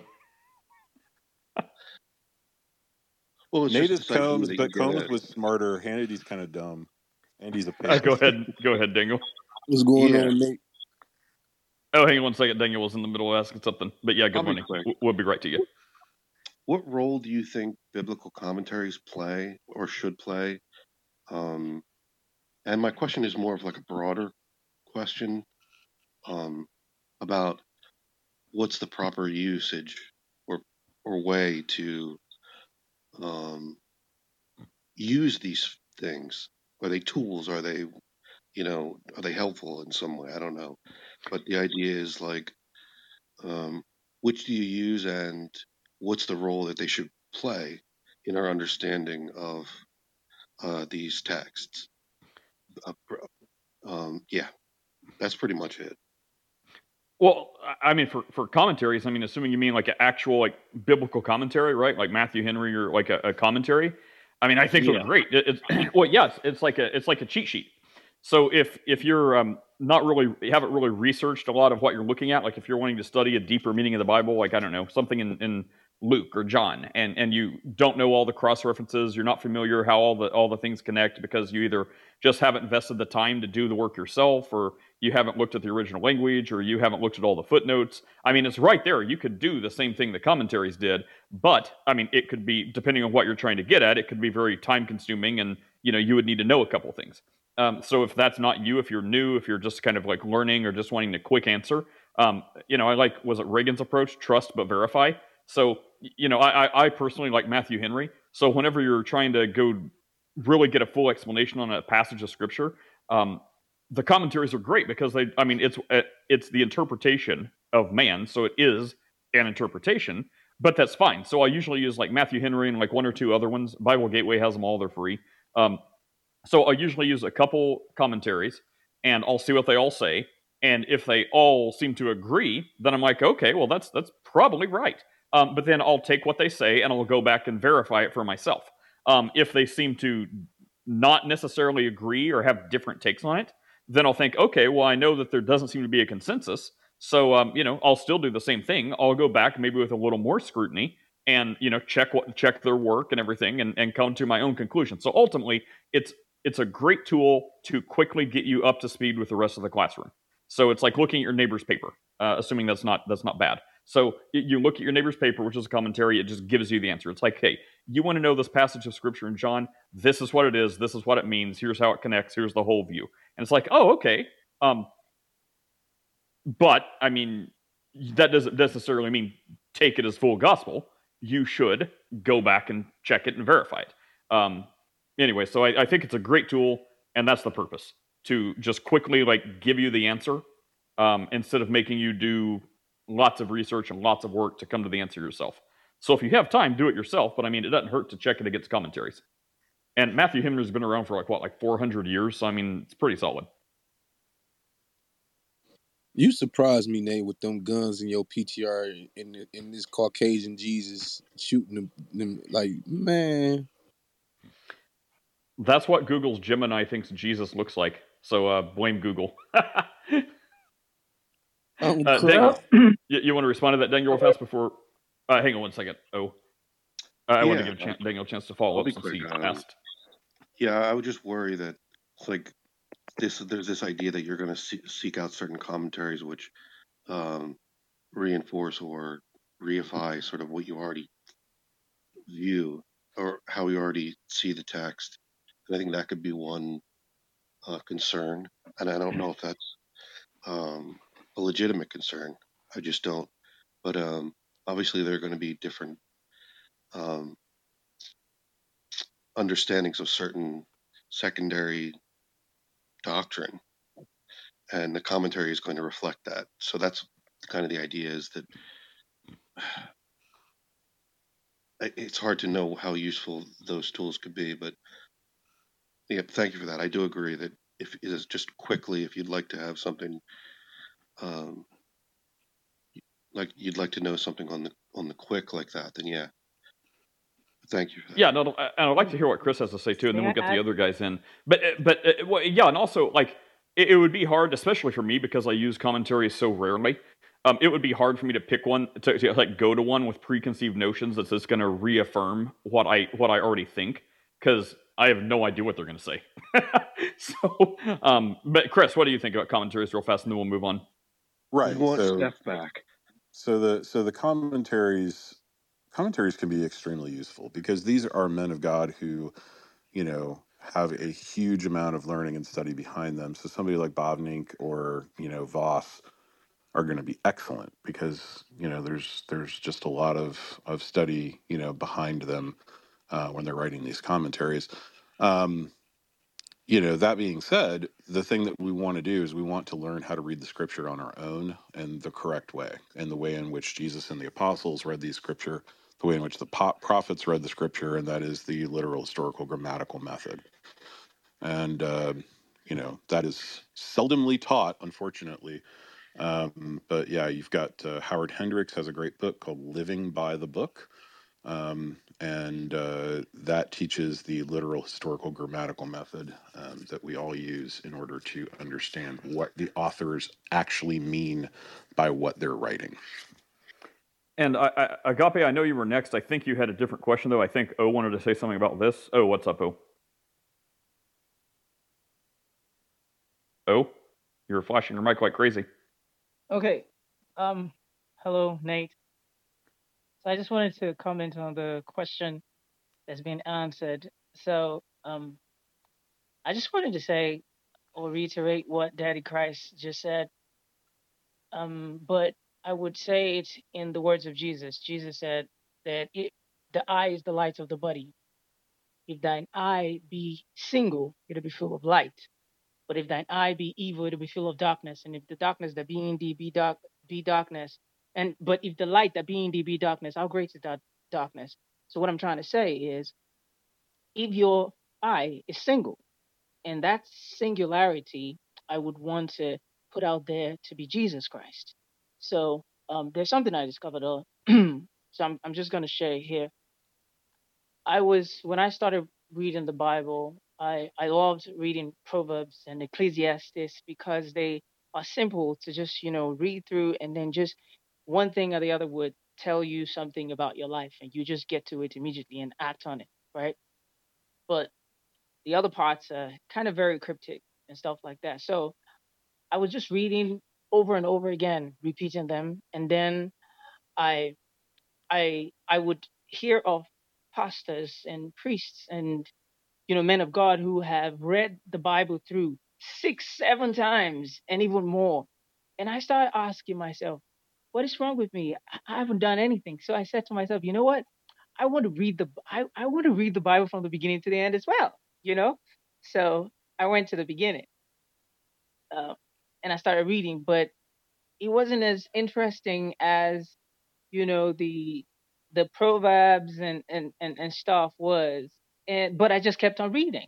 Well, Nate is Combs, but Combs was smarter. Hannity's kind of dumb, and he's a uh, go ahead, go ahead, Daniel. What's going yeah. on, Nate? Oh, hang on one second. Daniel was in the middle of asking something, but yeah, good I'll morning. Be we'll be right to you. What role do you think biblical commentaries play or should play? Um, and my question is more of like a broader question um, about what's the proper usage or or way to um, use these things. Are they tools? Are they, you know, are they helpful in some way? I don't know. But the idea is like, um, which do you use and what's the role that they should play in our understanding of uh, these texts? Uh, um, yeah, that's pretty much it. Well, I mean, for, for commentaries, I mean, assuming you mean like an actual like biblical commentary, right? Like Matthew Henry or like a, a commentary. I mean, I think yeah. they're great. It, it's well, yes, it's like a it's like a cheat sheet. So if if you're um, not really you haven't really researched a lot of what you're looking at, like if you're wanting to study a deeper meaning of the Bible, like I don't know something in, in Luke or John, and and you don't know all the cross references, you're not familiar how all the all the things connect because you either just haven't invested the time to do the work yourself, or you haven't looked at the original language, or you haven't looked at all the footnotes. I mean, it's right there. You could do the same thing the commentaries did, but I mean, it could be, depending on what you're trying to get at, it could be very time consuming, and you know, you would need to know a couple things. Um, so if that's not you, if you're new, if you're just kind of like learning or just wanting a quick answer, um, you know, I like, was it Reagan's approach, trust but verify? So, you know, I, I personally like Matthew Henry. So whenever you're trying to go really get a full explanation on a passage of scripture, um, the commentaries are great because they, I mean, it's it's the interpretation of man, so it is an interpretation, but that's fine. So I usually use like Matthew Henry and like one or two other ones. Bible Gateway has them all; they're free. Um, so I usually use a couple commentaries, and I'll see what they all say. And if they all seem to agree, then I'm like, okay, well, that's that's probably right. Um, but then I'll take what they say and I'll go back and verify it for myself. Um, if they seem to not necessarily agree or have different takes on it, then I'll think, okay, well, I know that there doesn't seem to be a consensus. So, um, you know, I'll still do the same thing. I'll go back maybe with a little more scrutiny and, you know, check what check their work and everything and, and come to my own conclusion. So ultimately, it's it's a great tool to quickly get you up to speed with the rest of the classroom. So it's like looking at your neighbor's paper, uh, assuming that's not that's not bad. So you look at your neighbor's paper, which is a commentary, it just gives you the answer. It's like, hey, you want to know this passage of scripture in John? This is what it is. This is what it means. Here's how it connects. Here's the whole view. And it's like, oh, okay. Um, but, I mean, that doesn't necessarily mean take it as full gospel. You should go back and check it and verify it. Um, anyway, so I, I think it's a great tool, and that's the purpose, to just quickly like give you the answer um, instead of making you do lots of research and lots of work to come to the answer yourself. So if you have time, do it yourself, but I mean, it doesn't hurt to check it against commentaries. And Matthew Henry's been around for like, what, like four hundred years? So I mean, it's pretty solid. You surprised me, Nate, with them guns in your P T R and in this Caucasian Jesus shooting them, them. Like, man. That's what Google's Gemini thinks Jesus looks like. So uh, blame Google. uh, Daniel, you, you want to respond to that, Daniel, real fast before... Uh, hang on one second. Oh, uh, I yeah, want to give chance, Daniel a chance to follow I'll up since quick. he um, asked. Yeah, I would just worry that it's like this. There's this idea that you're going to see, seek out certain commentaries which um, reinforce or reify sort of what you already view or how you already see the text. And I think that could be one uh, concern, and I don't know if that's um, a legitimate concern. I just don't. But um, obviously, there are going to be different um, understandings of certain secondary doctrine, and the commentary is going to reflect that. So that's kind of the idea, is that it's hard to know how useful those tools could be. But yeah, thank you for that. I do agree that if it is just quickly, if you'd like to have something, um, like you'd like to know something on the on the quick like that, then yeah. Thank you. Yeah, no, and I'd like to hear what Chris has to say too, and then we'll get the other guys in. But but uh, well, yeah, and also like it, it would be hard, especially for me because I use commentary so rarely. Um, it would be hard for me to pick one to, to like go to one with preconceived notions that's just going to reaffirm what I what I already think, because I have no idea what they're going to say. so, um, but Chris, what do you think about commentaries, real fast, and then we'll move on. Right. One so, step back. So the so the commentaries commentaries can be extremely useful because these are men of God who, you know, have a huge amount of learning and study behind them. So somebody like Bavinck or, you know, Voss are going to be excellent because, you know, there's there's just a lot of, of study, you know, behind them uh, when they're writing these commentaries. Um, you know, that being said, the thing that we want to do is we want to learn how to read the scripture on our own and the correct way, and the way in which Jesus and the apostles read the scripture, the way in which the prophets read the scripture, and that is the literal historical grammatical method. And, uh, you know, that is seldomly taught, unfortunately. Um, but yeah, you've got uh, Howard Hendricks has a great book called Living by the Book. Um, and uh, that teaches the literal historical grammatical method um, that we all use in order to understand what the authors actually mean by what they're writing. And I, I, Agape, I know you were next. I think you had a different question, though. I think O wanted to say something about this. Oh, what's up, O? Oh, you're flashing your mic like crazy. Okay. Um, hello, Nate. So I just wanted to comment on the question that's been answered. So, um, I just wanted to say or reiterate what Daddy Christ just said. Um, but I would say it in the words of Jesus. Jesus said that it, the eye is the light of the body. If thine eye be single, it'll be full of light. But if thine eye be evil, it'll be full of darkness. And if the darkness that be in thee be dark, be darkness. And but if the light that be in thee be darkness, how great is that darkness? So what I'm trying to say is, if your eye is single, and that singularity, I would want to put out there to be Jesus Christ. So um, there's something I discovered. Uh, so I'm I'm just gonna share here. I was when I started reading the Bible, I I loved reading Proverbs and Ecclesiastes because they are simple to just, you know, read through, and then just one thing or the other would tell you something about your life and you just get to it immediately and act on it, right? But the other parts are kind of very cryptic and stuff like that. So I was just reading over and over again, repeating them, and then I I I would hear of pastors and priests and, you know, men of God who have read the Bible through six, seven times and even more. And I started asking myself, what is wrong with me? I I haven't done anything. So I said to myself, you know what? I want to read the I, I want to read the Bible from the beginning to the end as well, you know? So I went to the beginning, uh, and I started reading, but it wasn't as interesting as, you know, the the proverbs and and and, and stuff was. And but I just kept on reading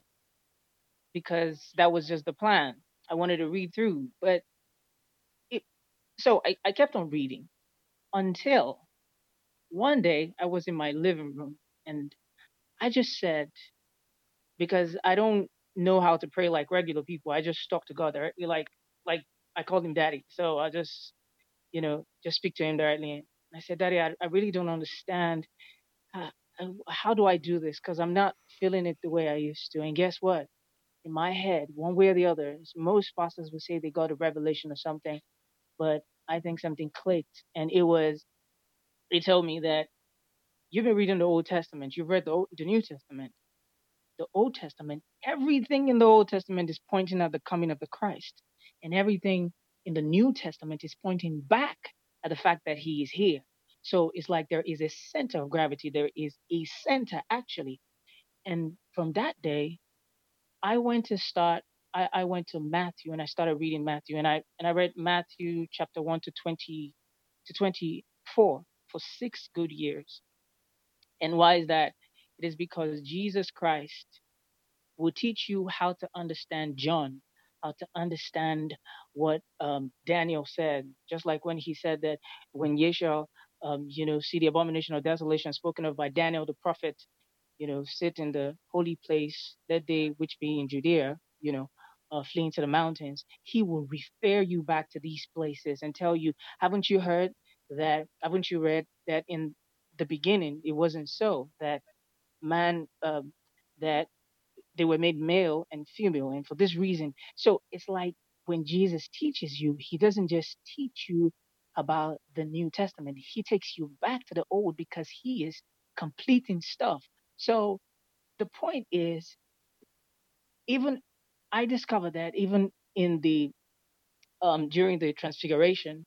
because that was just the plan. I wanted to read through, but it, so I, I kept on reading until one day I was in my living room and I just said, because I don't know how to pray like regular people, I just talk to God directly, like like I called him Daddy. So I just, you know, just speak to him directly. And I said, Daddy, I, I really don't understand. Uh, uh, how do I do this? Because I'm not feeling it the way I used to. And guess what? In my head, one way or the other, most pastors would say they got a revelation or something, but I think something clicked. And it was, they told me that you've been reading the Old Testament, you've read the, Old, the New Testament. The Old Testament, everything in the Old Testament is pointing at the coming of the Christ. And everything in the New Testament is pointing back at the fact that he is here. So it's like there is a center of gravity. There is a center actually. And from that day, I went to start, I, I went to Matthew and I started reading Matthew, and I and I read Matthew chapter one to twenty to twenty-four for six good years. And why is that? It is because Jesus Christ will teach you how to understand John, how to understand what um, Daniel said. Just like when he said that when ye shall, um, you know, see the abomination of desolation spoken of by Daniel the prophet, you know, sit in the holy place that day which be in Judea, you know, uh, fleeing to the mountains. He will refer you back to these places and tell you, haven't you heard that? Haven't you read that in the beginning it wasn't so, that man, um, that they were made male and female, and for this reason. So it's like when Jesus teaches you, he doesn't just teach you about the New Testament, he takes you back to the old because he is completing stuff. So the point is, even I discovered that even in the um during the transfiguration,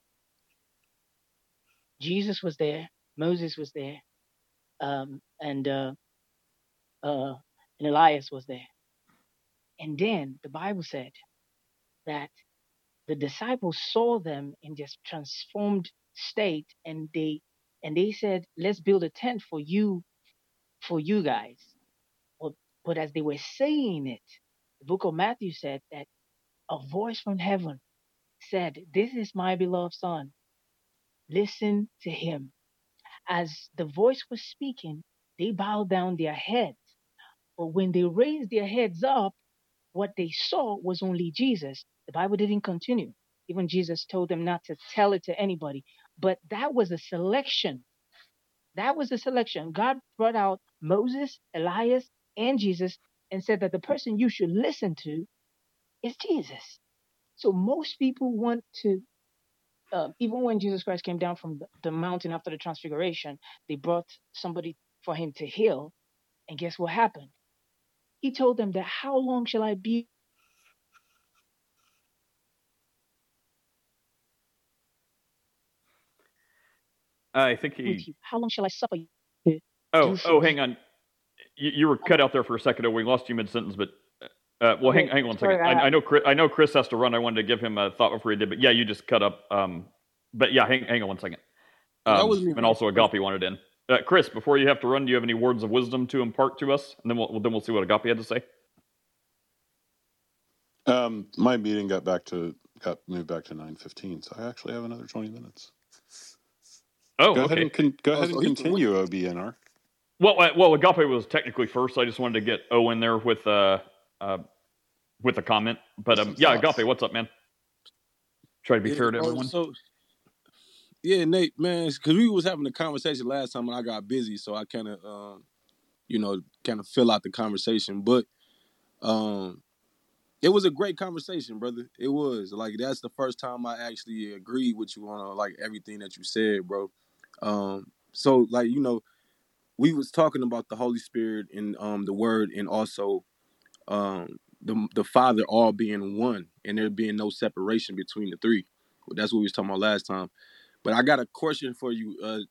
Jesus was there, Moses was there, um and uh uh and Elias was there. And then the Bible said that the disciples saw them in this transformed state, and they and they said, let's build a tent for you, for you guys. But, but as they were saying it, the book of Matthew said that a voice from heaven said, this is my beloved son, listen to him. As the voice was speaking, they bowed down their heads, but when they raised their heads up, what they saw was only Jesus. The Bible didn't continue. Even Jesus told them not to tell it to anybody. But that was a selection That was the selection. God brought out Moses, Elias, and Jesus and said that the person you should listen to is Jesus. So most people want to, uh, even when Jesus Christ came down from the, the mountain after the transfiguration, they brought somebody for him to heal. And guess what happened? He told them that how long shall I be I think with he. you? How long shall I suffer you to Oh, do oh, for hang me? on. You, you were cut out there for a second. Oh, we lost you mid sentence, but uh, well, hang, Okay, hang on a sorry, second. I, I, I know, Chris, I know Chris has to run. I wanted to give him a thought before he did, but yeah, you just cut up. Um, but yeah, hang, hang on one second. That Um, wasn't even and my also question. Agape wanted in. Uh, Chris, before you have to run, do you have any words of wisdom to impart to us? And then we'll then we'll see what Agape had to say. Um, my meeting got back to got moved back to nine fifteen, so I actually have another twenty minutes. Oh, Go ahead okay. and con- go Oh, ahead so and he can wait. continue, O B N R. Well, uh, well, Agape was technically first. So I just wanted to get O in there with uh, uh with a comment. But With um, some yeah, thoughts. Agape, what's up, man? Try to be Yeah, fair to bro, everyone. so yeah, Nate, man, because we was having a conversation last time and I got busy, so I kind of, um, you know, kind of fill out the conversation. But um, it was a great conversation, brother. It was like that's the first time I actually agreed with you on uh, like everything that you said, bro. Um, so like you know, we was talking about the Holy Spirit and um the Word, and also um the the Father all being one, and there being no separation between the three. That's what we was talking about last time. But I got a question for you. Uh,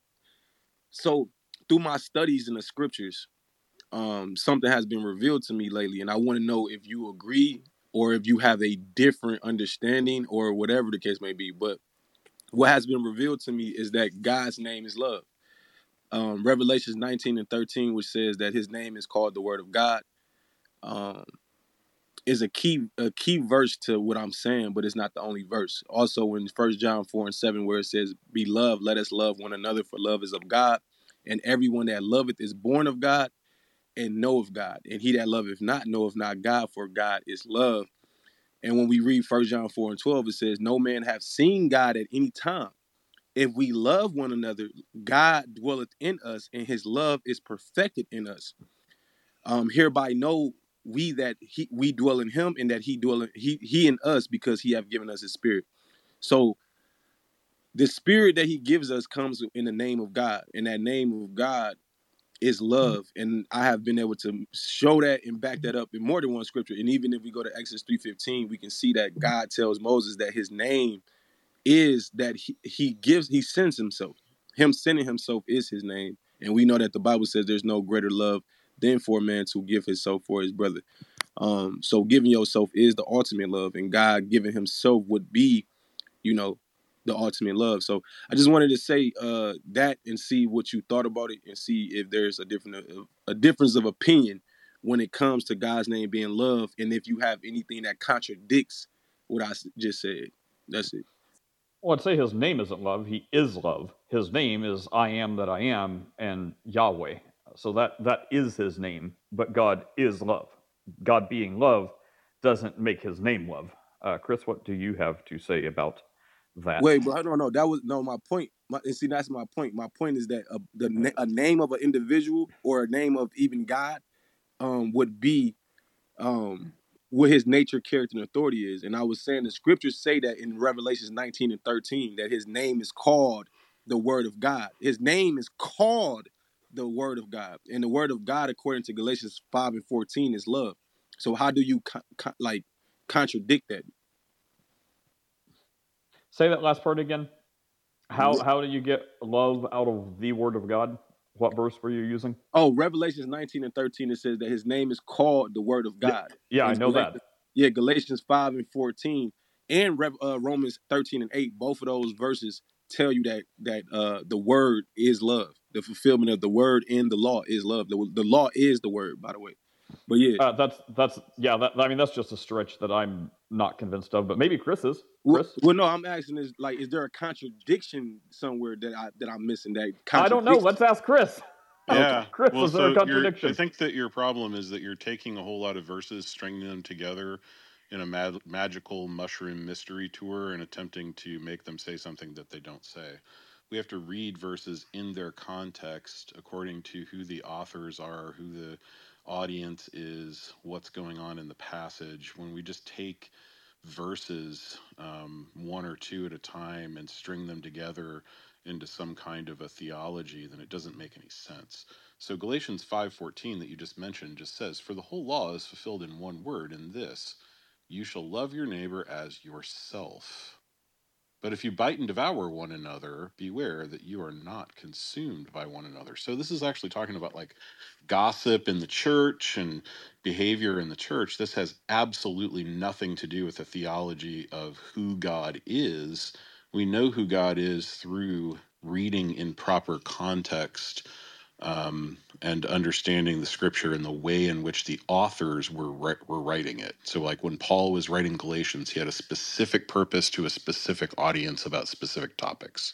so through my studies in the scriptures, um, something has been revealed to me lately, and I want to know if you agree or if you have a different understanding or whatever the case may be. But what has been revealed to me is that God's name is love. Um, Revelations nineteen and thirteen, which says that his name is called the Word of God, um, is a key a key verse to what I'm saying, but it's not the only verse. Also in First John four and seven, where it says, "Beloved, let us love one another, for love is of God, and everyone that loveth is born of God and knoweth God. And he that loveth not knoweth not God, for God is love." And when we read First John four and twelve, it says, "No man hath seen God at any time. If we love one another, God dwelleth in us, and his love is perfected in us. Um, hereby know we that he, we dwell in him, and that he dwell in, he he in us, because he have given us his spirit." So the spirit that he gives us comes in the name of God, and that name of God is love. And I have been able to show that and back that up in more than one scripture. And even if we go to Exodus three fifteen, we can see that God tells Moses that his name is that he, he gives, he sends himself. Him sending himself is his name. And we know that the Bible says there's no greater love than for a man to give himself for his brother. Um, so giving yourself is the ultimate love, and God giving himself would be, you know, the ultimate love. So I just wanted to say uh, that and see what you thought about it, and see if there's a different a, a difference of opinion when it comes to God's name being love, and if you have anything that contradicts what I just said. That's it. Well, I'd say his name isn't love. He is love. His name is I am that I am and Yahweh. So that that is his name. But God is love. God being love doesn't make his name love. Uh, Chris, what do you have to say about that? Wait, bro, I don't know. That was no my point. My, and see, that's my point. My point is that a, the na- a name of an individual or a name of even God um, would be um, what his nature, character, and authority is. And I was saying the scriptures say that in Revelations nineteen and thirteen, that his name is called the Word of God. His name is called the Word of God. And the Word of God, according to Galatians five and fourteen, is love. So how do you co- co- like contradict that? Say that last part again. How how do you get love out of the Word of God? What verse were you using? Oh, Revelations nineteen and thirteen, it says that his name is called the Word of God. Yeah, I And know Galatians, that. yeah, Galatians five and fourteen and Rev, uh, Romans thirteen and eight, both of those verses tell you that that uh, the Word is love. The fulfillment of the Word in the law is love. The, the law is the Word, by the way. But yeah. Uh, that's that's yeah. That, I mean, that's just a stretch that I'm not convinced of. But maybe Chris is. Well, Chris, well, no, I'm asking is like, is there a contradiction somewhere that I that I'm missing that I don't know. contradicts? Let's ask Chris. Okay. Yeah. Chris, Well, is there a so you're. I contradiction? think that your problem is that you're taking a whole lot of verses, stringing them together in a mag- magical mushroom mystery tour, and attempting to make them say something that they don't say. we have to read verses in their context according to who the authors are, who the audience is, what's going on in the passage. When we just take verses, um, one or two at a time, and string them together into some kind of a theology, then it doesn't make any sense. So Galatians five fourteen that you just mentioned just says, "For the whole law is fulfilled in one word, in this, you shall love your neighbor as yourself. But if you bite and devour one another, beware that you are not consumed by one another." So this is actually talking about like gossip in the church and behavior in the church. This has absolutely nothing to do with the theology of who God is. We know who God is through reading in proper context, um, and understanding the scripture and the way in which the authors were ri- were writing it. So, like when Paul was writing Galatians, he had a specific purpose to a specific audience about specific topics.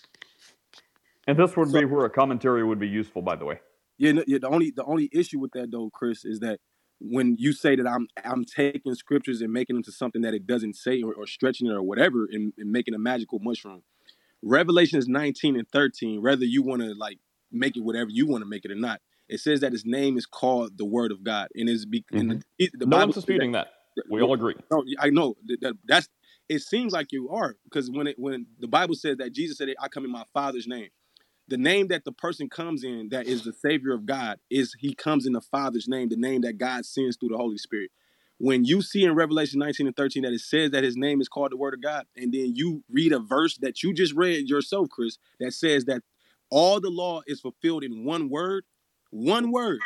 And this would So, be where a commentary would be useful, by the way. yeah, no, yeah. The only the only issue with that though, Chris, is that when you say that I'm I'm taking scriptures and making them to something that it doesn't say, or, or stretching it or whatever, and, and making a magical mushroom. Revelations nineteen and thirteen, whether you want to like make it whatever you want to make it or not, it says that his name is called the Word of God, and is be, Mhm. and the, the No Bible one's says disputing that. We all agree. No, I know that, that that's. It seems like you are, because when it when the Bible says that Jesus said, "I come in my Father's name," the name that the person comes in, that is the Savior of God, is he comes in the Father's name, the name that God sends through the Holy Spirit. When you see in Revelation nineteen and thirteen that it says that his name is called the Word of God, and then you read a verse that you just read yourself, Chris, that says that all the law is fulfilled in one word, one word.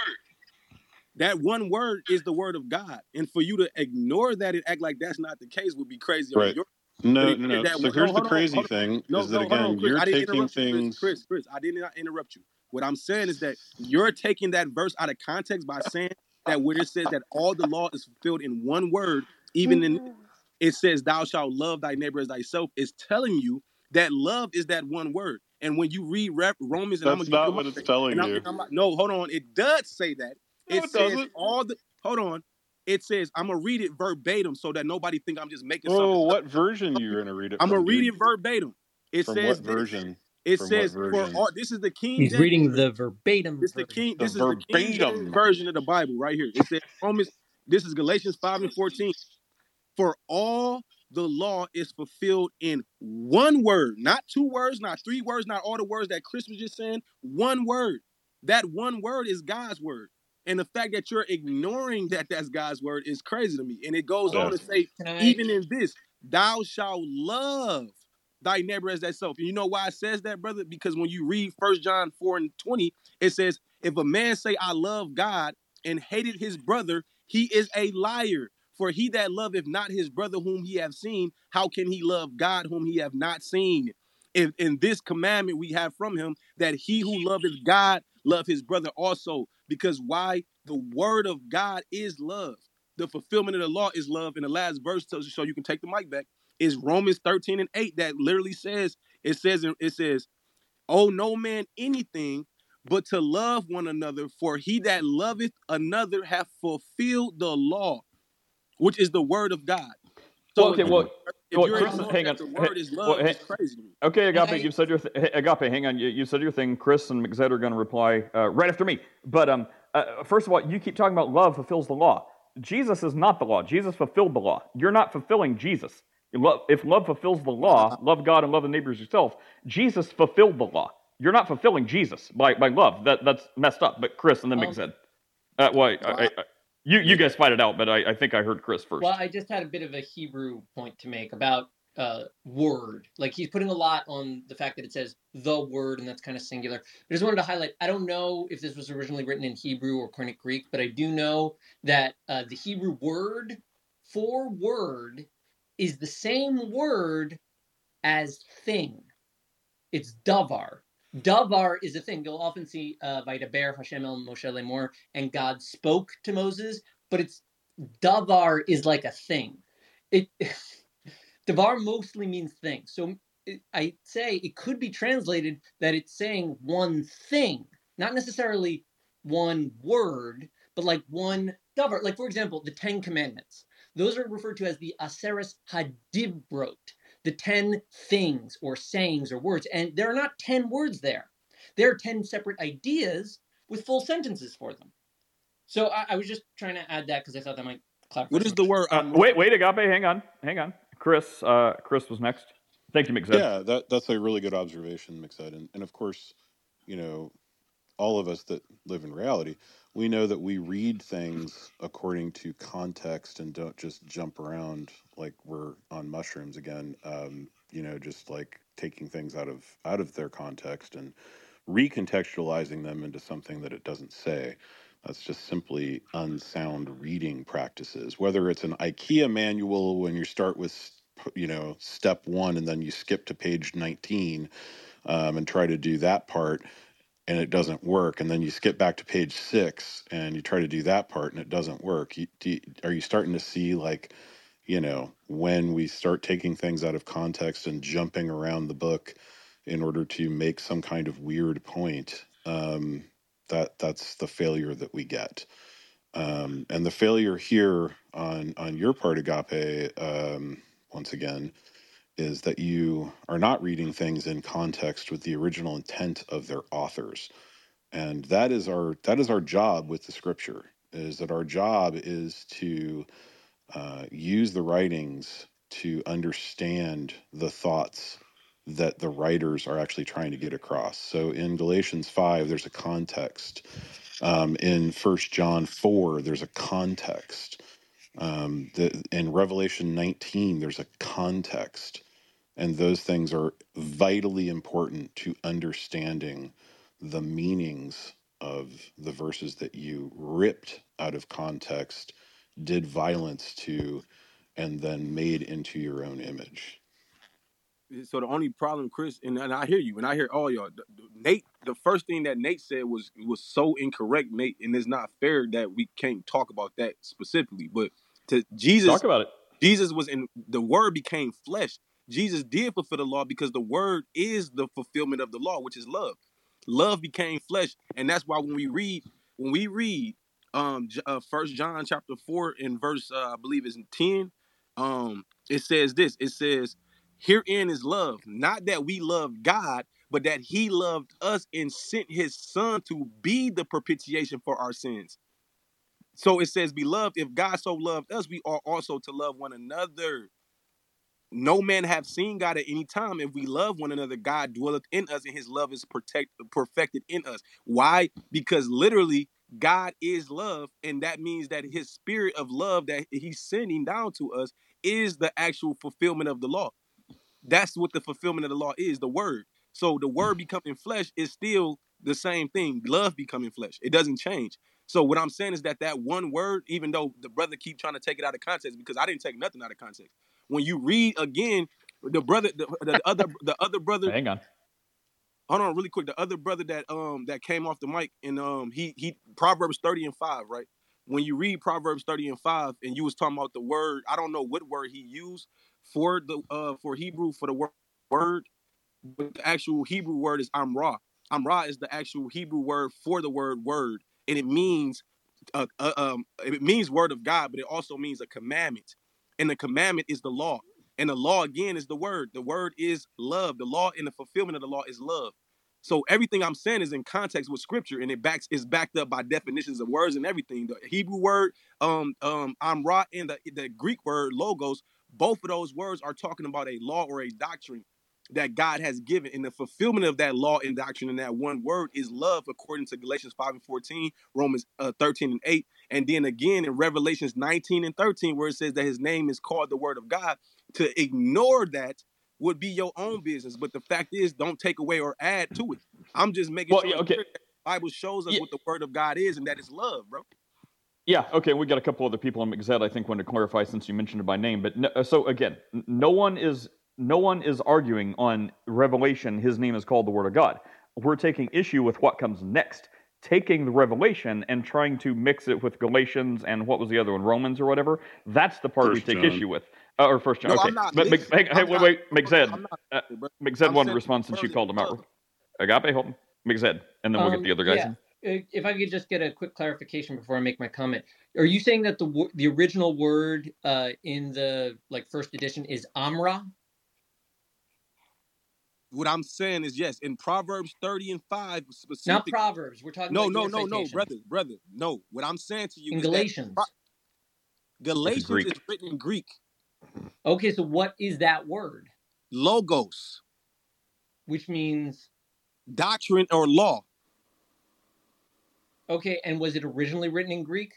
That one word is the Word of God. And for you to ignore that and act like that's not the case would be crazy on Right. your. No, But no, it says no. that So one, no, here's the hold on, crazy hold on. thing No, is that, no, hold on, again, Chris. you're I didn't taking interrupt you, Chris. things. Chris, Chris, I did not interrupt you. What I'm saying is that you're taking that verse out of context by saying that where it says that all the law is fulfilled in one word, even in it says thou shalt love thy neighbor as thyself, is telling you that love is that one word. And when you read Rep, Romans, and I'm That's gonna give you not the what mic, it's telling and I'm, you. and I'm not, no, hold on, it does say that. No, It it says doesn't. all the hold on. It says, I'm gonna read it verbatim so that nobody think I'm just making something Oh, up. what version you gonna read it I'm gonna from, read dude? it verbatim. It From what says this. version? It From what says for version? all. This is the King He's James. reading the verbatim This the version. King. The This is the King James verbatim. version of the Bible right here. It says Romans. This is Galatians five and fourteen. For all the law is fulfilled in one word, not two words, not three words, not all the words that Chris was just saying. One word. That one word is God's word. And the fact that you're ignoring that that's God's word is crazy to me. And it goes Yeah. on to say, Can I? even in this, thou shalt love thy neighbor as thyself. And you know why it says that, brother? Because when you read First John four and twenty, it says, if a man say, I love God and hated his brother, he is a liar. For he that loveth not his brother whom he have seen, how can he love God whom he have not seen? In, in this commandment we have from him, that he who loveth God love his brother also. Because why? The word of God is love. The fulfillment of the law is love. And the last verse, so so you can take the mic back, is Romans thirteen and eight, that literally says, it says, it says, owe no man anything but to love one another, for he that loveth another hath fulfilled the law, which is the word of God. So Well, okay, again, well, if well, you're Chris, ignoring hang on. that the Hey, word is well, love, hey, it's crazy to me. okay, Can Agape, I? you've said your th- hey, Agape. Hang on, you, you said your thing. Chris and McZed are going to reply uh, right after me. But um, uh, first of all, you keep talking about love fulfills the law. Jesus is not the law. Jesus fulfilled the law. You're not fulfilling Jesus. You love- If love fulfills the law, love God and love the neighbors yourself. Jesus fulfilled the law. You're not fulfilling Jesus by, by love. That that's messed up. But Chris and then Um, McZed. Uh, well, I, I, I, you you yeah. guys fight it out, but I, I think I heard Chris first. Well, I just had a bit of a Hebrew point to make about uh, word. Like he's putting a lot on the fact that it says the word, and that's kind of singular. I just wanted to highlight, I don't know if this was originally written in Hebrew or Koine Greek, but I do know that uh, the Hebrew word for word is the same word as thing. It's davar. Davar is a thing. You'll often see uh, Vaydaber Hashem el Moshe Lemor, and God spoke to Moses, but it's davar is like a thing. It davar mostly means thing. So it, I say it could be translated that it's saying one thing, not necessarily one word, but like one davar. Like for example, the Ten Commandments. Those are referred to as the Aseres Hadivrot. the ten things or sayings or words. And there are not ten words there. There are ten separate ideas with full sentences for them. So I, I was just trying to add that because I thought that might clarify. What is the word? Uh, wait, wait, Agape, hang on, hang on. Chris, uh, Chris was next. Thank you, McZed. Yeah, that that's a really good observation, McZed. And, and of course, you know, all of us that live in reality, we know that we read things according to context and don't just jump around like we're on mushrooms again. Um, you know, just like taking things out of out of their context and recontextualizing them into something that it doesn't say. That's just simply unsound reading practices. Whether it's an IKEA manual when you start with, you know, step one and then you skip to page nineteen um, and try to do that part and it doesn't work, and then you skip back to page six and you try to do that part and it doesn't work. You, do you, are you starting to see, like, you know, when we start taking things out of context and jumping around the book in order to make some kind of weird point, um, that that's the failure that we get. Um, and the failure here on on your part, Agape, um, once again, is that you are not reading things in context with the original intent of their authors. And that is our that is our job with the scripture, is that our job is to uh, use the writings to understand the thoughts that the writers are actually trying to get across. So in Galatians five, there's a context. Um, in First John four, there's a context. Um, the, in Revelation nineteen, there's a context. And those things are vitally important to understanding the meanings of the verses that you ripped out of context, did violence to, and then made into your own image. So the only problem, Chris, and, and I hear you, and I hear all y'all. The, the, Nate, the first thing that Nate said was was so incorrect, Nate, and it's not fair that we can't talk about that specifically. But to Jesus, talk about it. Jesus was in the Word became flesh. Jesus did fulfill the law because the Word is the fulfillment of the law, which is love. Love became flesh, and that's why when we read, when we read, um, uh, First John chapter four in verse, uh, I believe it's ten, um, it says this. It says, "Herein is love, not that we loved God, but that He loved us and sent His Son to be the propitiation for our sins." So it says, "Beloved, if God so loved us, we are also to love one another. No man have seen God at any time. If we love one another, God dwelleth in us, and His love is protect, perfected in us." Why? Because literally, God is love, and that means that His spirit of love that He's sending down to us is the actual fulfillment of the law. That's what the fulfillment of the law is, the Word. So the Word becoming flesh is still the same thing. Love becoming flesh. It doesn't change. So what I'm saying is that that one word, even though the brother keep trying to take it out of context, because I didn't take nothing out of context. When you read again, the brother, the, the other, the other brother. Hang on. Hold on, really quick. The other brother that um that came off the mic and um he he Proverbs thirty and five, right? When you read Proverbs thirty and five, and you was talking about the word, I don't know what word he used for the uh for Hebrew for the word word, but the actual Hebrew word is Amra. Amra is the actual Hebrew word for the word word, and it means uh, uh um it means word of God, but it also means a commandment. And the commandment is the law. And the law, again, is the word. The word is love. The law and the fulfillment of the law is love. So everything I'm saying is in context with scripture, and it backs is backed up by definitions of words and everything. The Hebrew word, um, um, Amra, and the, the Greek word, logos, both of those words are talking about a law or a doctrine that God has given. And the fulfillment of that law and doctrine in that one word is love, according to Galatians five and fourteen, Romans uh, thirteen and eight. And then again in Revelations nineteen and thirteen, where it says that His name is called the Word of God. To ignore that would be your own business. But the fact is, don't take away or add to it. I'm just making well, sure yeah, okay. the Bible shows us yeah. what the Word of God is, and that is love, bro. Yeah, okay, we got a couple other people on McZed, I think, want to clarify since you mentioned it by name. But no, so again, no one is no one is arguing on Revelation, His name is called the Word of God. We're taking issue with what comes next. Taking the Revelation and trying to mix it with Galatians and what was the other one, Romans or whatever. That's the part First we take John. issue with. Uh, or First John. No, okay, I'm not but mixing. Mc, hey, hey, I'm wait, not- wait, McZed. I'm not Uh, mixing, bro. McZed I'm wanted to saying respond since you word called him out. love. Agape, hold on. McZed, and then we'll Um, get the other guys yeah. in. Uh, If I could just get a quick clarification before I make my comment, are you saying that the wo- the original word uh, in the like first edition is Amra? what I'm saying is yes. In Proverbs thirty and five Not specifically. Proverbs. We're talking No, about no, your no, no, citation. brother, brother. No. What I'm saying to you In is that Galatians. Pro- Galatians Greek. is written in Greek. Okay, so what is that word? Logos, Which means doctrine or law. okay, and was it originally written in Greek?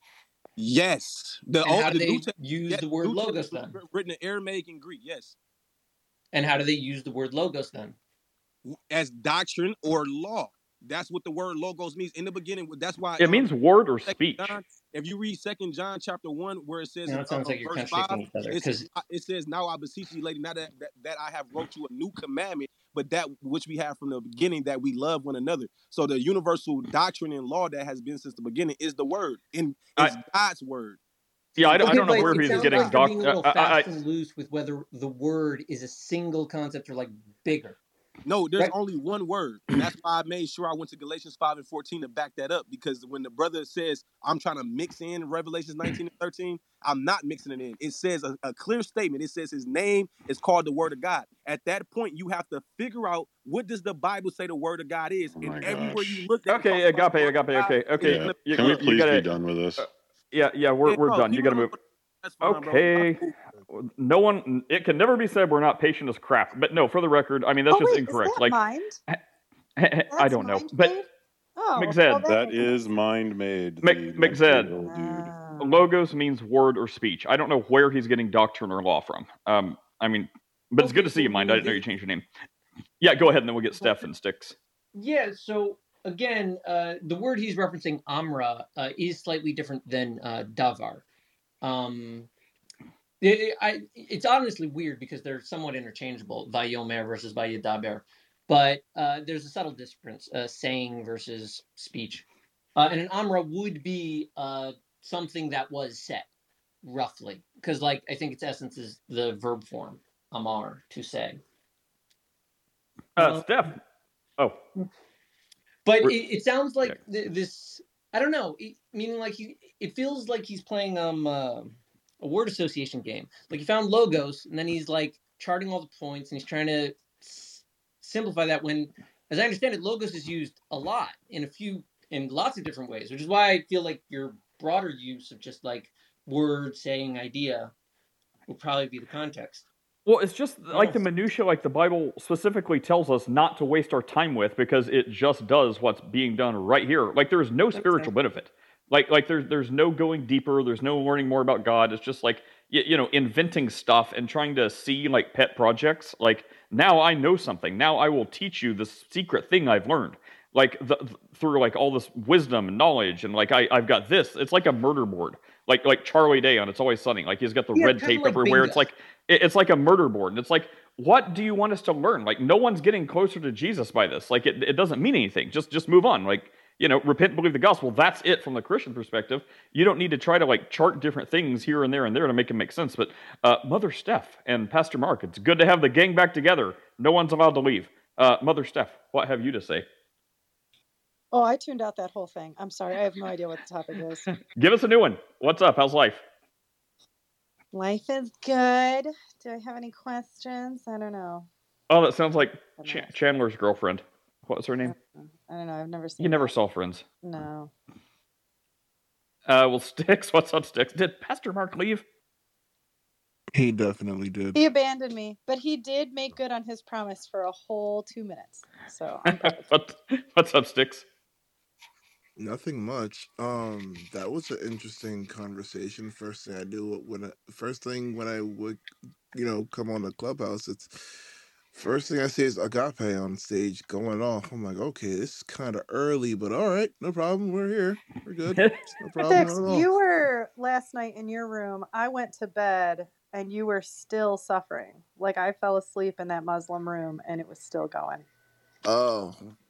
Yes. The And old, how do the they New Testament, use yes, the word New logos Testament then? was written in Aramaic and Greek. Yes. And how do they use the word logos then? As doctrine or law. That's what the word logos means in the beginning. That's why It um, means word or Second speech. John, if you read Second John chapter one, where it says Now in it sounds uh, like you're verse contradicting five, each other it says, because it says, "Now I beseech you, lady, not that, that that I have wrote you a new commandment, but that which we have from the beginning, that we love one another." So the universal doctrine and law that has been since the beginning is the word, and I- it's God's word. Yeah, I don't, I okay, don't know but where it he's sounds getting like you're doc. being a little I- I- fast I- and loose with whether the word is a single concept or like bigger. No, there's Right. only one word. And that's why I made sure I went to Galatians five and fourteen to back that up. Because when the brother says, I'm trying to mix in Revelations nineteen and thirteen, I'm not mixing it in. It says a, a clear statement. It says his name is called the Word of God. At that point, you have to figure out, what does the Bible say the Word of God is? Oh and my everywhere gosh. you look at Okay, it, talks about agape, the Word of agape, God, okay, it's okay. Yeah. gonna- You, Can we you- you please gotta, be done with this? uh, yeah, yeah, we're Yeah, we're bro, done. You gotta wanna move. go- That's fine, bro. I'm Okay. cool. No one. It can never be said we're not patient as crap. But no, for the record, I mean that's Oh just wait, incorrect. is that Like, mind? I That's don't know. mind But made? Oh, McZed. well, that That makes is sense. mind made. Mc- The McZed. mentally ill dude. Ah. Logos means word or speech. I don't know where he's getting doctrine or law from. Um, I mean, but it's Okay, good to see so you, mind. I didn't know the- you changed your name. Yeah, go ahead, and then we'll get Steph and Sticks. Yeah, so again, uh, the word he's referencing, Amra, uh, is slightly different than uh, Davar. Um, it, I, it's honestly weird because they're somewhat interchangeable, Vayomer versus Vayadaber. But uh, there's a subtle difference, uh, saying versus speech. Uh, and an Amra would be uh, something that was said, roughly. Because, like, I think its essence is the verb form, Amar, to say. Uh, Uh, Steph. Oh, But it, Re- it sounds like yeah. th- this. I don't know. It, meaning, like he, it feels like he's playing um uh, a word association game. Like he found logos, and then he's like charting all the points, and he's trying to s- simplify that. When, as I understand it, logos is used a lot in a few in lots of different ways, which is why I feel like your broader use of just like word, saying, idea will probably be the context. Well, it's just like Oh. the minutia, like the Bible specifically tells us not to waste our time with, because it just does what's being done right here. Like there's no spiritual benefit. Like like there's there's no going deeper. There's no learning more about God. It's just like you, you know inventing stuff and trying to see like pet projects. Like now I know something. Now I will teach you this secret thing I've learned. Like the, th- through like all this wisdom and knowledge, and like I I've got this. It's like a murder board. Like like Charlie Day on It's Always Sunny. Like he's got the Yeah, red kinda tape like everywhere. bingo. It's like it- it's like a murder board, and it's like, what do you want us to learn? Like no one's getting closer to Jesus by this. Like it, it doesn't mean anything. Just just move on. Like you know, repent and believe the gospel. That's it from the Christian perspective. You don't need to try to like chart different things here and there and there to make them make sense. But uh, Mother Steph and Pastor Mark, it's good to have the gang back together. No one's allowed to leave. Uh, Mother Steph, what have you to say? Oh, I tuned out that whole thing. I'm sorry. I have no idea what the topic is. Give us a new one. What's up? How's life? Life is good. Do I have any questions? I don't know. Oh, that sounds like I don't Ch- know. Chandler's girlfriend. What's her name? I don't know. I've never seen You never that. saw Friends. No. Uh, well, Sticks, what's up, Sticks? Did Pastor Mark leave? He definitely did. He abandoned me, but he did make good on his promise for a whole two minutes. So I'm proud of him. what, what's up, Sticks? Nothing much. Um, that was an interesting conversation. First thing I do when I, first thing when I would, you know, come on the clubhouse, it's first thing I see is Agape on stage going off. I'm like, okay, this is kind of early, but all right, no problem. We're here. We're good. No problem Six, at all. you were last night in your room. I went to bed and you were still suffering. Like I fell asleep in that Muslim room and it was still going. Oh,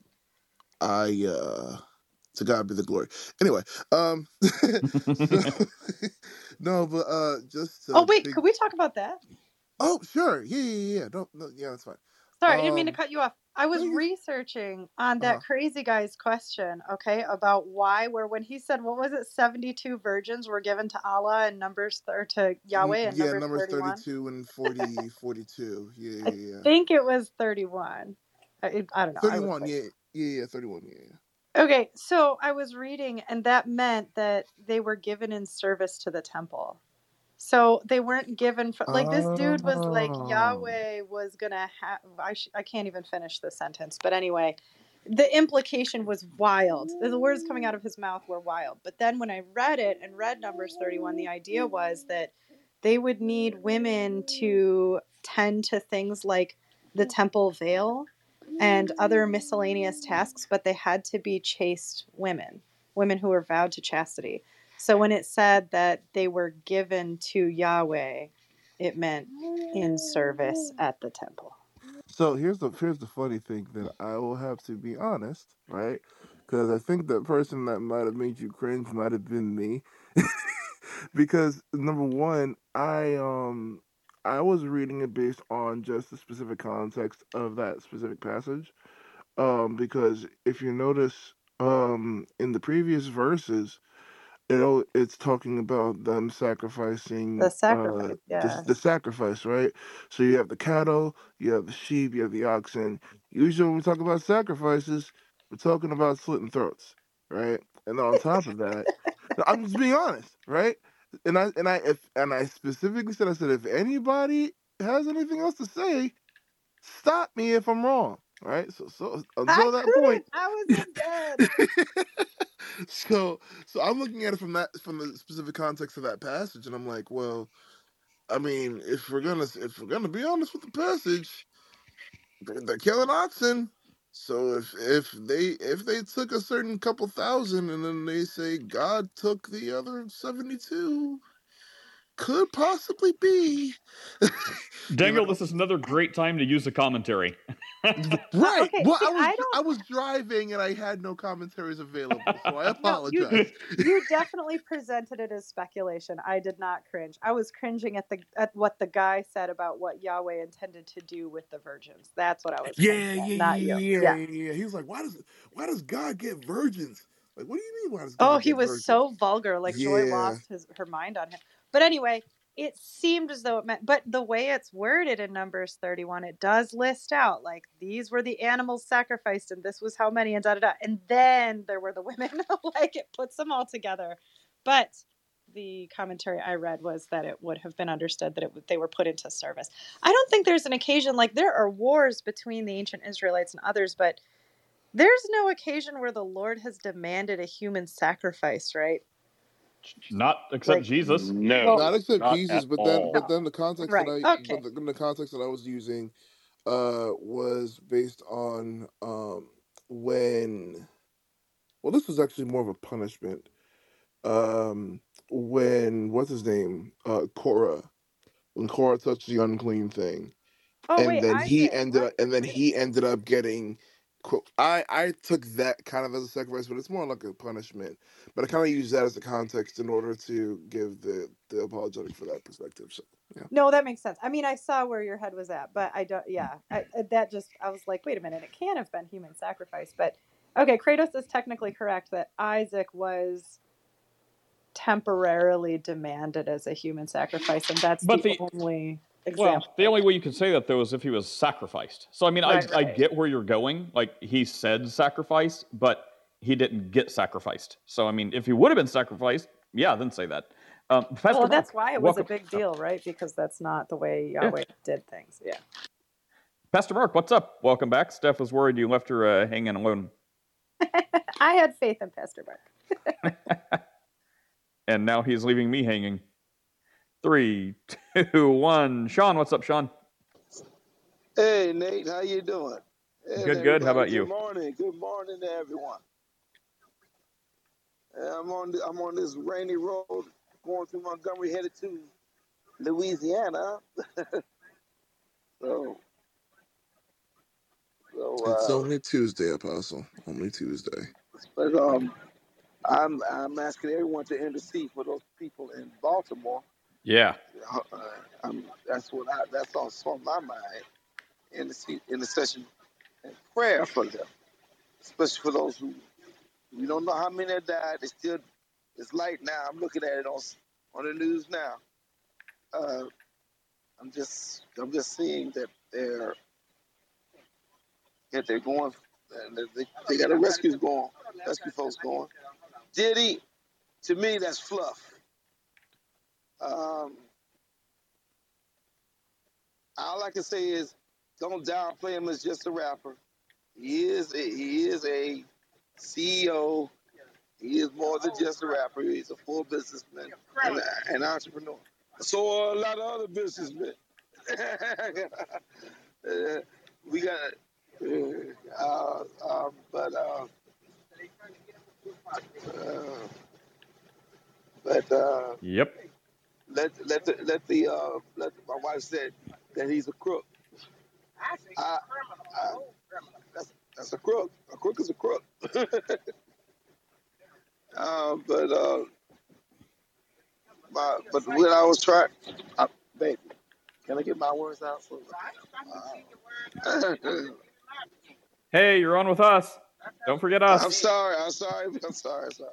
I uh, to God be the glory. Anyway, um, so, no, but uh, just Oh uh, wait, big- could we talk about that? oh, sure, yeah, yeah, yeah, yeah. Don't, no, yeah, that's fine. Sorry, I didn't mean to Um, cut you off. I was Thank you. researching on Uh-huh. that crazy guy's question, okay, about why, where when he said, what was it, seventy-two virgins were given to Allah and Numbers, or to Yahweh in Yeah, Numbers numbers thirty-one? thirty-two and forty, forty-two. Yeah, I yeah, yeah. think it was thirty-one. I, I don't know. I was thirty-one, like, yeah, yeah, yeah, thirty-one, yeah, yeah. okay, so I was reading, and that meant that they were given in service to the temple. So they weren't given for, like, this dude was like, Oh. Yahweh was gonna have. I sh- I can't even finish the sentence, but anyway, the implication was wild. The words coming out of his mouth were wild. But then when I read it and read Numbers thirty-one, the idea was that they would need women to tend to things like the temple veil and other miscellaneous tasks, but they had to be chaste women, women who were vowed to chastity. So when it said that they were given to Yahweh, it meant in service at the temple. So here's the here's the funny thing that I will have to be honest, right? Because I think the person that might have made you cringe might have been me. Because number one, I um I was reading it based on just the specific context of that specific passage. Um, because if you notice, um, in the previous verses, you know, it's talking about them sacrificing The uh sacrifice, the yeah. the sacrifice, right? So you have the cattle, you have the sheep, you have the oxen. Usually when we talk about sacrifices, we're talking about slitting throats, right? And on top of that, I'm just being honest, right? And I and I if and I specifically said I said if anybody has anything else to say, stop me if I'm wrong, right? So so until I that couldn't. point, I was in bed. so so I'm looking at it from that from the specific context of that passage, and I'm like, well, I mean, if we're gonna if we're gonna be honest with the passage, they're, they're killing oxen. So if if they if they took a certain couple thousand, and then they say God took the other seventy-two, could possibly be. you Dangle, know? this is another great time to use a commentary. Right. Okay, Well, see, I was I don't. I was driving and I had no commentaries available, so I No, you apologize. you definitely presented it as speculation. I did not cringe. I was cringing at the at what the guy said about what Yahweh intended to do with the virgins. That's what I was Yeah, cringing yeah, at, not yeah, you. yeah, Yeah. yeah, yeah. He was like, why does why does God get virgins? Like, what do you mean? Why does Oh, God he get was virgins? so vulgar. Like Joy Yeah. lost his her mind on him. But anyway, it seemed as though it meant. But the way it's worded in Numbers thirty-one, it does list out like these were the animals sacrificed, and this was how many, and da da da. And then there were the women. Like it puts them all together. But the commentary I read was that it would have been understood that it would, they were put into service. I don't think there's an occasion like there are wars between the ancient Israelites and others, but there's no occasion where the Lord has demanded a human sacrifice, right? Not except Like, Jesus. No, well, Not except not Jesus, at but then all. but then the context that right. I Okay. but the, the context that I was using uh was based on um when well this was actually more of a punishment. Um when what's his name? Uh Korah. When Korah touched the unclean thing. Oh And wait, then he Isaac. ended What? up and then he ended up getting qu- I I took that kind of as a sacrifice, but it's more like a punishment. But I kind of use that as a context in order to give the the apologetic for that perspective. So yeah. No, that makes sense. I mean, I saw where your head was at, but I don't. Yeah, I, that just I was like, wait a minute, it can have been human sacrifice, but okay, Kratos is technically correct that Isaac was temporarily demanded as a human sacrifice, and that's But the the only well, example. the only way you could say that though is if he was sacrificed. So I mean, Right, I I right. get where you're going. Like he said sacrifice, but he didn't get sacrificed. So I mean, if he would have been sacrificed, yeah, then say that. Um, Pastor Well, that's Mark, why it was a welcome. big deal, right? Because that's not the way Yeah. Yahweh did things. Yeah. Pastor Mark, what's up? Welcome back. Steph was worried you left her uh, hanging alone. I had faith in Pastor Mark. And now he's leaving me hanging. Three, two, one. Sean, what's up, Sean? Hey, Nate, how you doing? And Good, good. How everybody, about you? Good morning. Good morning to everyone. Uh, I'm on I'm on this rainy road going through Montgomery, headed to Louisiana. so, so It's uh, only Tuesday, Apostle. Only Tuesday. but um, I'm I'm asking everyone to intercede for those people in Baltimore. Yeah. Uh, I'm, that's what I that's on, on my mind. Intercede, intercession and prayer for them, especially for those who we don't know how many have died. It's still it's light now. I'm looking at it on on the news now. Uh, I'm just I'm just seeing that they're that they're going. And they, they got the rescues going, rescue folks going. Diddy, to me, that's fluff. Um, all I can say is, don't downplay him as just a rapper. He is a, he is a C E O. He is more than just a rapper. He's a full businessman and an entrepreneur. So are a lot of other businessmen. uh, we got. Uh, uh, but uh, uh, but uh, Yep. let let the, let the uh, let my wife said that he's a crook. I, I, that's that's a crook. A crook is a crook. uh, but uh, my, but when I was trying, uh, baby, can I get my words out? For, uh, Hey, you're on with us. Don't forget us. I'm sorry. I'm sorry. I'm sorry. I'm sorry.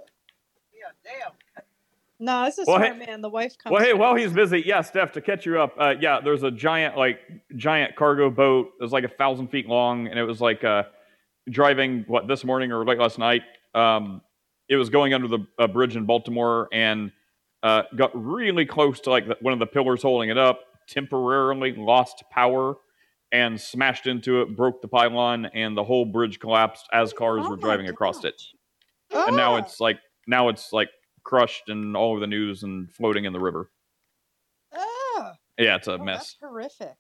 No, this is Well, smart hey- man. The wife comes. Well, hey, first. while he's busy, yeah, Steph, to catch you up, uh, yeah, there's a giant, like, giant cargo boat. It was like a thousand feet long, and it was like uh, driving, what, this morning or late last night. Um, it was going under the uh, bridge in Baltimore and uh, got really close to, like, the, one of the pillars holding it up, temporarily lost power and smashed into it, broke the pylon, and the whole bridge collapsed as cars Oh were my driving across it. gosh. And now Ah! it's, like, now it's, like, crushed and all over the news and floating in the river. Ah! Yeah, it's a Oh, mess. that's horrific.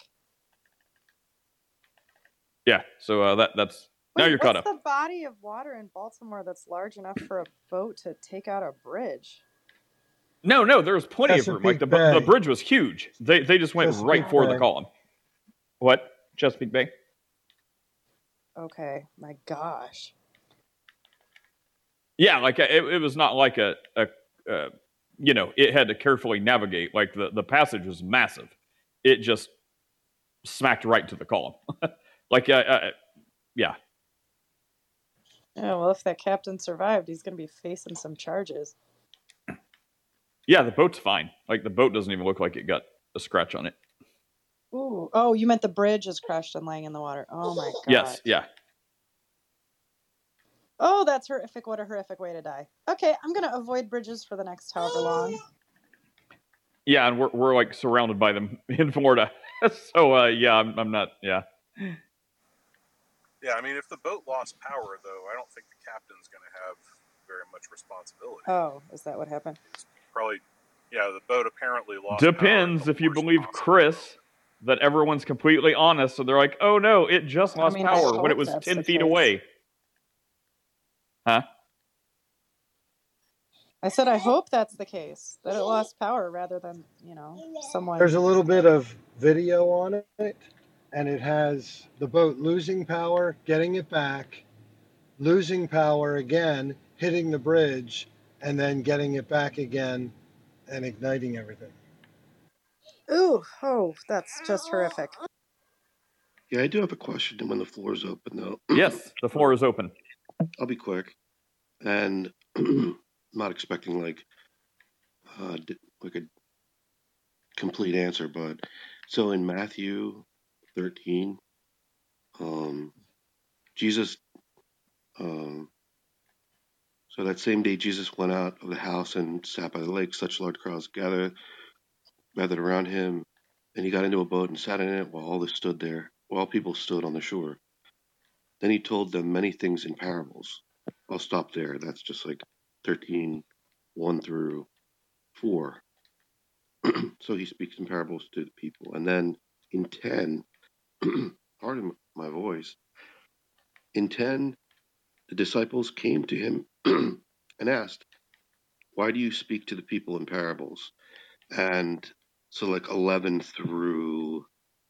Yeah, so uh, that that's now Wait, you're caught what's up. the body of water in Baltimore that's large enough for a boat to take out a bridge? No, no, there was plenty of room. Chesapeake Like the bu- the Bay. bridge was huge. They they just went Chesapeake right for the Bay. column. What? Chesapeake Bay? Okay, my gosh. Yeah, like uh, it, it was not like a, a uh, you know, it had to carefully navigate. Like the the passage was massive. It just smacked right to the column. like uh, uh, yeah. Yeah, well, if that captain survived, he's going to be facing some charges. Yeah, the boat's fine. Like the boat doesn't even look like it got a scratch on it. Ooh. Oh, you meant the bridge is crushed and laying in the water. Oh my god. Yes, yeah. Oh, that's horrific. What a horrific way to die. Okay, I'm going to avoid bridges for the next however long. Yeah, and we're we're like surrounded by them in Florida. so uh, yeah, I'm I'm not. Yeah. Yeah, I mean, if the boat lost power, though, I don't think the captain's going to have very much responsibility. Oh, is that what happened? Probably, yeah, the boat apparently lost Depends power. if you believe Chris that everyone's completely honest. So they're like, oh no, it just I lost mean, I power when it hope was that's ten the feet case. away. Huh? I said I hope that's the case, that it lost power rather than, you know, someone. There's a little bit of video on it, and it has the boat losing power, getting it back, losing power again, hitting the bridge, and then getting it back again and igniting everything. Ooh, oh, that's just horrific. Yeah, I do have a question when the floor is open, though. Yes, the floor is open. I'll be quick, and I'm not expecting like uh, d- like a complete answer, but so in Matthew thirteen, um, Jesus, um, so that same day Jesus went out of the house and sat by the lake. Such large crowds gathered gathered around him, and he got into a boat and sat in it while all this stood there, while people stood on the shore. Then he told them many things in parables. I'll stop there. That's just like thirteen, one through four. So he speaks in parables to the people. And then in ten, pardon my voice, in ten, the disciples came to him and asked, why do you speak to the people in parables? And so like eleven through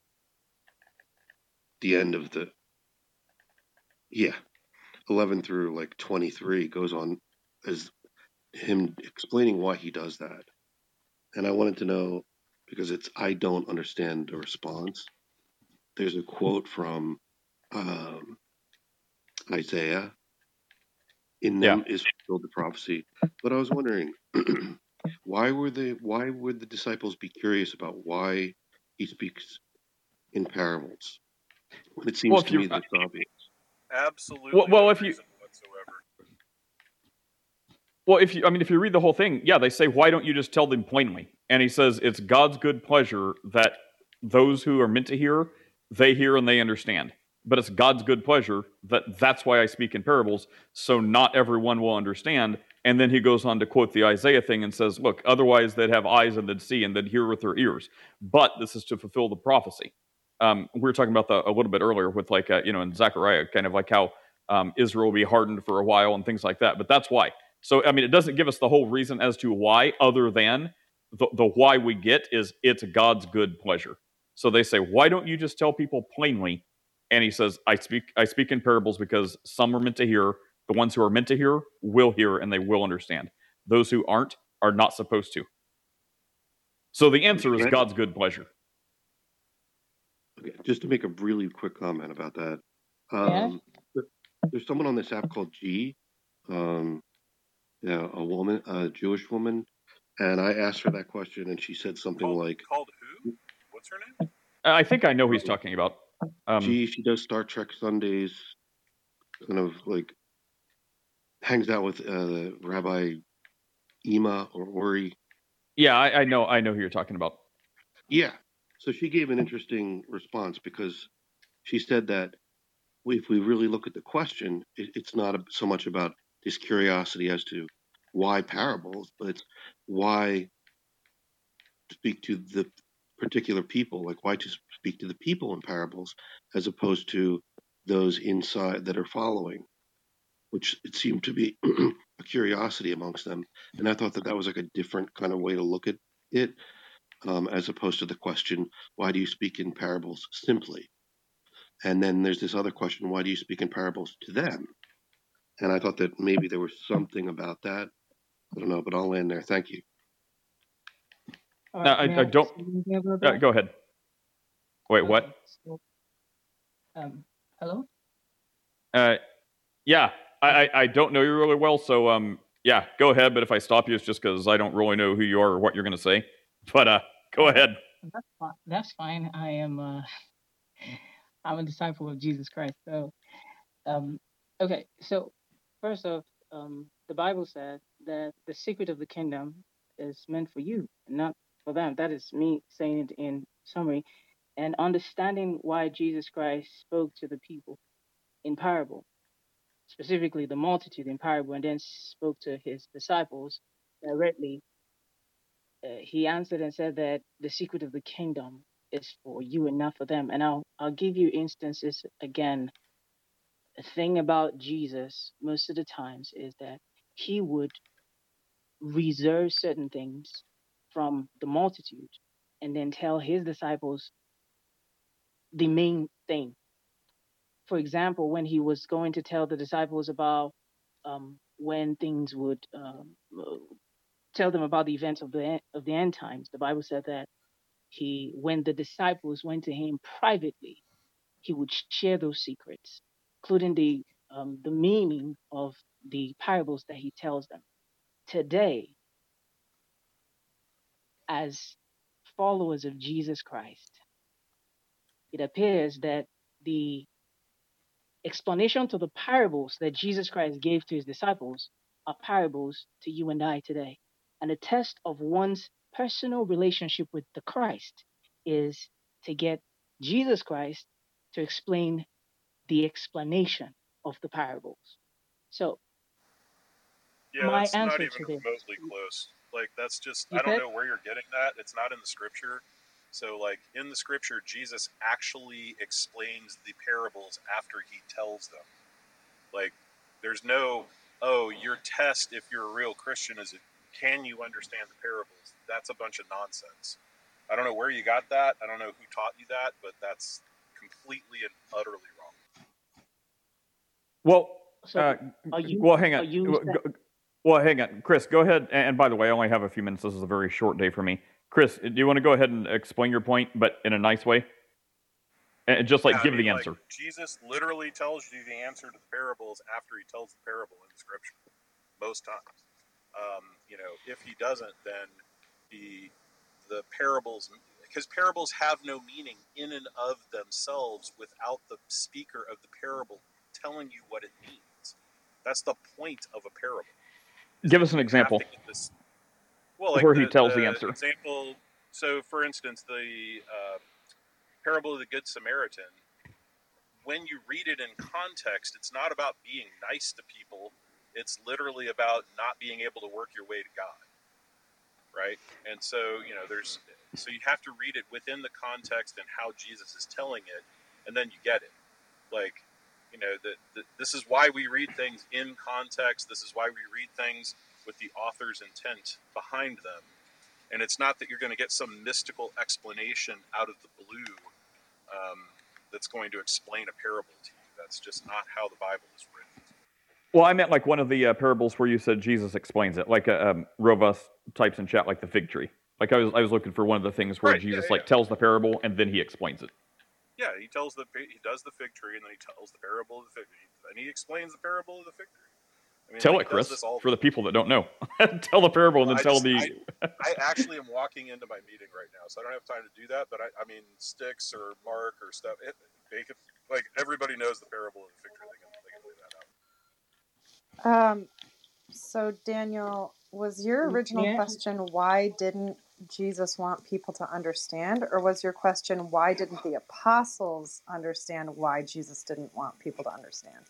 the end of the, yeah, eleven through like twenty-three goes on as him explaining why he does that. And I wanted to know, because it's, I don't understand the response. There's a quote from um, Isaiah. In Yeah. them is fulfilled the prophecy. But I was wondering, why were the why would the disciples be curious about why he speaks in parables when it Well, seems if to me you that it's obvious? Absolutely well, well no if you reason whatsoever. well if you I mean if you read the whole thing, yeah, they say, why don't you just tell them plainly? And he says it's God's good pleasure that those who are meant to hear, they hear and they understand. But it's God's good pleasure that that's why I speak in parables, so not everyone will understand. And then he goes on to quote the Isaiah thing and says, look, otherwise they'd have eyes and they'd see and they'd hear with their ears. But this is to fulfill the prophecy. Um, we were talking about that a little bit earlier with like, uh, you know, in Zechariah, kind of like how um, Israel will be hardened for a while and things like that. But that's why. So, I mean, it doesn't give us the whole reason as to why, other than the, the why we get is it's God's good pleasure. So they say, why don't you just tell people plainly? And he says, I speak I speak in parables because some are meant to hear. The ones who are meant to hear will hear and they will understand. Those who aren't are not supposed to. So the answer is Can I- God's good pleasure. Okay, just to make a really quick comment about that. Yeah. Um, there- There's someone on this app called G, um, yeah, a woman, a Jewish woman, and I asked her that question, and she said something Called, like, called who? What's her name? I think I know who he's talking about. Um, G, she does Star Trek Sundays, kind of like hangs out with uh, Rabbi Ima or Ori. yeah, I, I know I know who you're talking about. Yeah. So she gave an interesting response because she said that if we really look at the question, it, it's not a- so much about this curiosity as to why parables, but it's why speak to the particular people, like why to speak to the people in parables as opposed to those inside that are following, which it seemed to be a curiosity amongst them. And I thought that that was like a different kind of way to look at it, um, as opposed to the question, why do you speak in parables simply? And then there's this other question, why do you speak in parables to them? And I thought that maybe there was something about that. I don't know, but I'll land there. Thank you. All No, right. I, May I I don't. say anything about Uh, that? go ahead. Wait, what? Okay. So, um, hello. Uh, yeah, I, I, I don't know you really well, so um, yeah, go ahead. But if I stop you, it's just because I don't really know who you are or what you're going to say. But uh, go Oh, ahead. that's fine. That's fine. I am. Uh, I'm a disciple of Jesus Christ. So, um, okay. So, first off, um, the Bible said that the secret of the kingdom is meant for you, not for them. That is me saying it in summary, and understanding why Jesus Christ spoke to the people in parable, specifically the multitude in parable, and then spoke to his disciples directly. Uh, he answered and said that the secret of the kingdom is for you and not for them. And I'll I'll give you instances again. The thing about Jesus most of the times is that he would reserve certain things from the multitude and then tell his disciples the main thing. For example, when he was going to tell the disciples about um, when things would um, uh, tell them about the events of the en- of the end times, the Bible said that he, when the disciples went to him privately, he would share those secrets, including the um, the meaning of the parables that he tells them. Today, as followers of Jesus Christ, it appears that the explanation to the parables that Jesus Christ gave to his disciples are parables to you and I today. And the test of one's personal relationship with the Christ is to get Jesus Christ to explain the explanation of the parables. So Yeah, my that's not answer even to this, remotely close. Like, that's just, you I don't said, know where you're getting that. It's not in the scripture. So, like, in the scripture, Jesus actually explains the parables after he tells them. Like, there's no, oh, your test if you're a real Christian is, can you understand the parables? That's a bunch of nonsense. I don't know where you got that. I don't know who taught you that, but that's completely and utterly wrong. Well, so uh, are you, well, hang are on. you, Well, go- well, hang on, Chris. Go ahead. And and by the way, I only have a few minutes. This is a very short day for me. Chris, do you want to go ahead and explain your point, but in a nice way? And just like Yeah, I give mean, the like, answer. Jesus literally tells you the answer to the parables after he tells the parable in the scripture, most times. Um, you know, if he doesn't, then the the parables, because parables have no meaning in and of themselves without the speaker of the parable telling you what it means. That's the point of a parable. Give us an example. This, well, like where the, he tells the, the answer. Example. So, for instance, the uh, parable of the Good Samaritan. When you read it in context, it's not about being nice to people. It's literally about not being able to work your way to God, right? And so, you know, there's so you have to read it within the context and how Jesus is telling it, and then you get it. Like, you know, that this is why we read things in context. This is why we read things with the author's intent behind them. And it's not that you're going to get some mystical explanation out of the blue um, that's going to explain a parable to you. That's just not how the Bible is written. Well, I meant like one of the uh, parables where you said Jesus explains it, like uh, um, Rovas types in chat, like the fig tree. Like I was, I was looking for one of the things where Right, Jesus yeah, like yeah. tells the parable and then he explains it. Yeah, he tells the he does the fig tree, and then he tells the parable of the fig tree, and he explains the parable of the fig tree. I mean, Tell like, it, he does Chris, this all for the people that don't know. Tell the parable and Well, then I tell just- the. I, I actually am walking into my meeting right now, so I don't have time to do that. But I, I mean, Sticks or Mark or stuff, it, they could, like everybody knows the parable of the fig tree. They can, they can lay that out. Um, so Daniel, was your original Yeah. question why didn't Jesus want people to understand, or was your question why didn't the apostles understand why Jesus didn't want people to understand?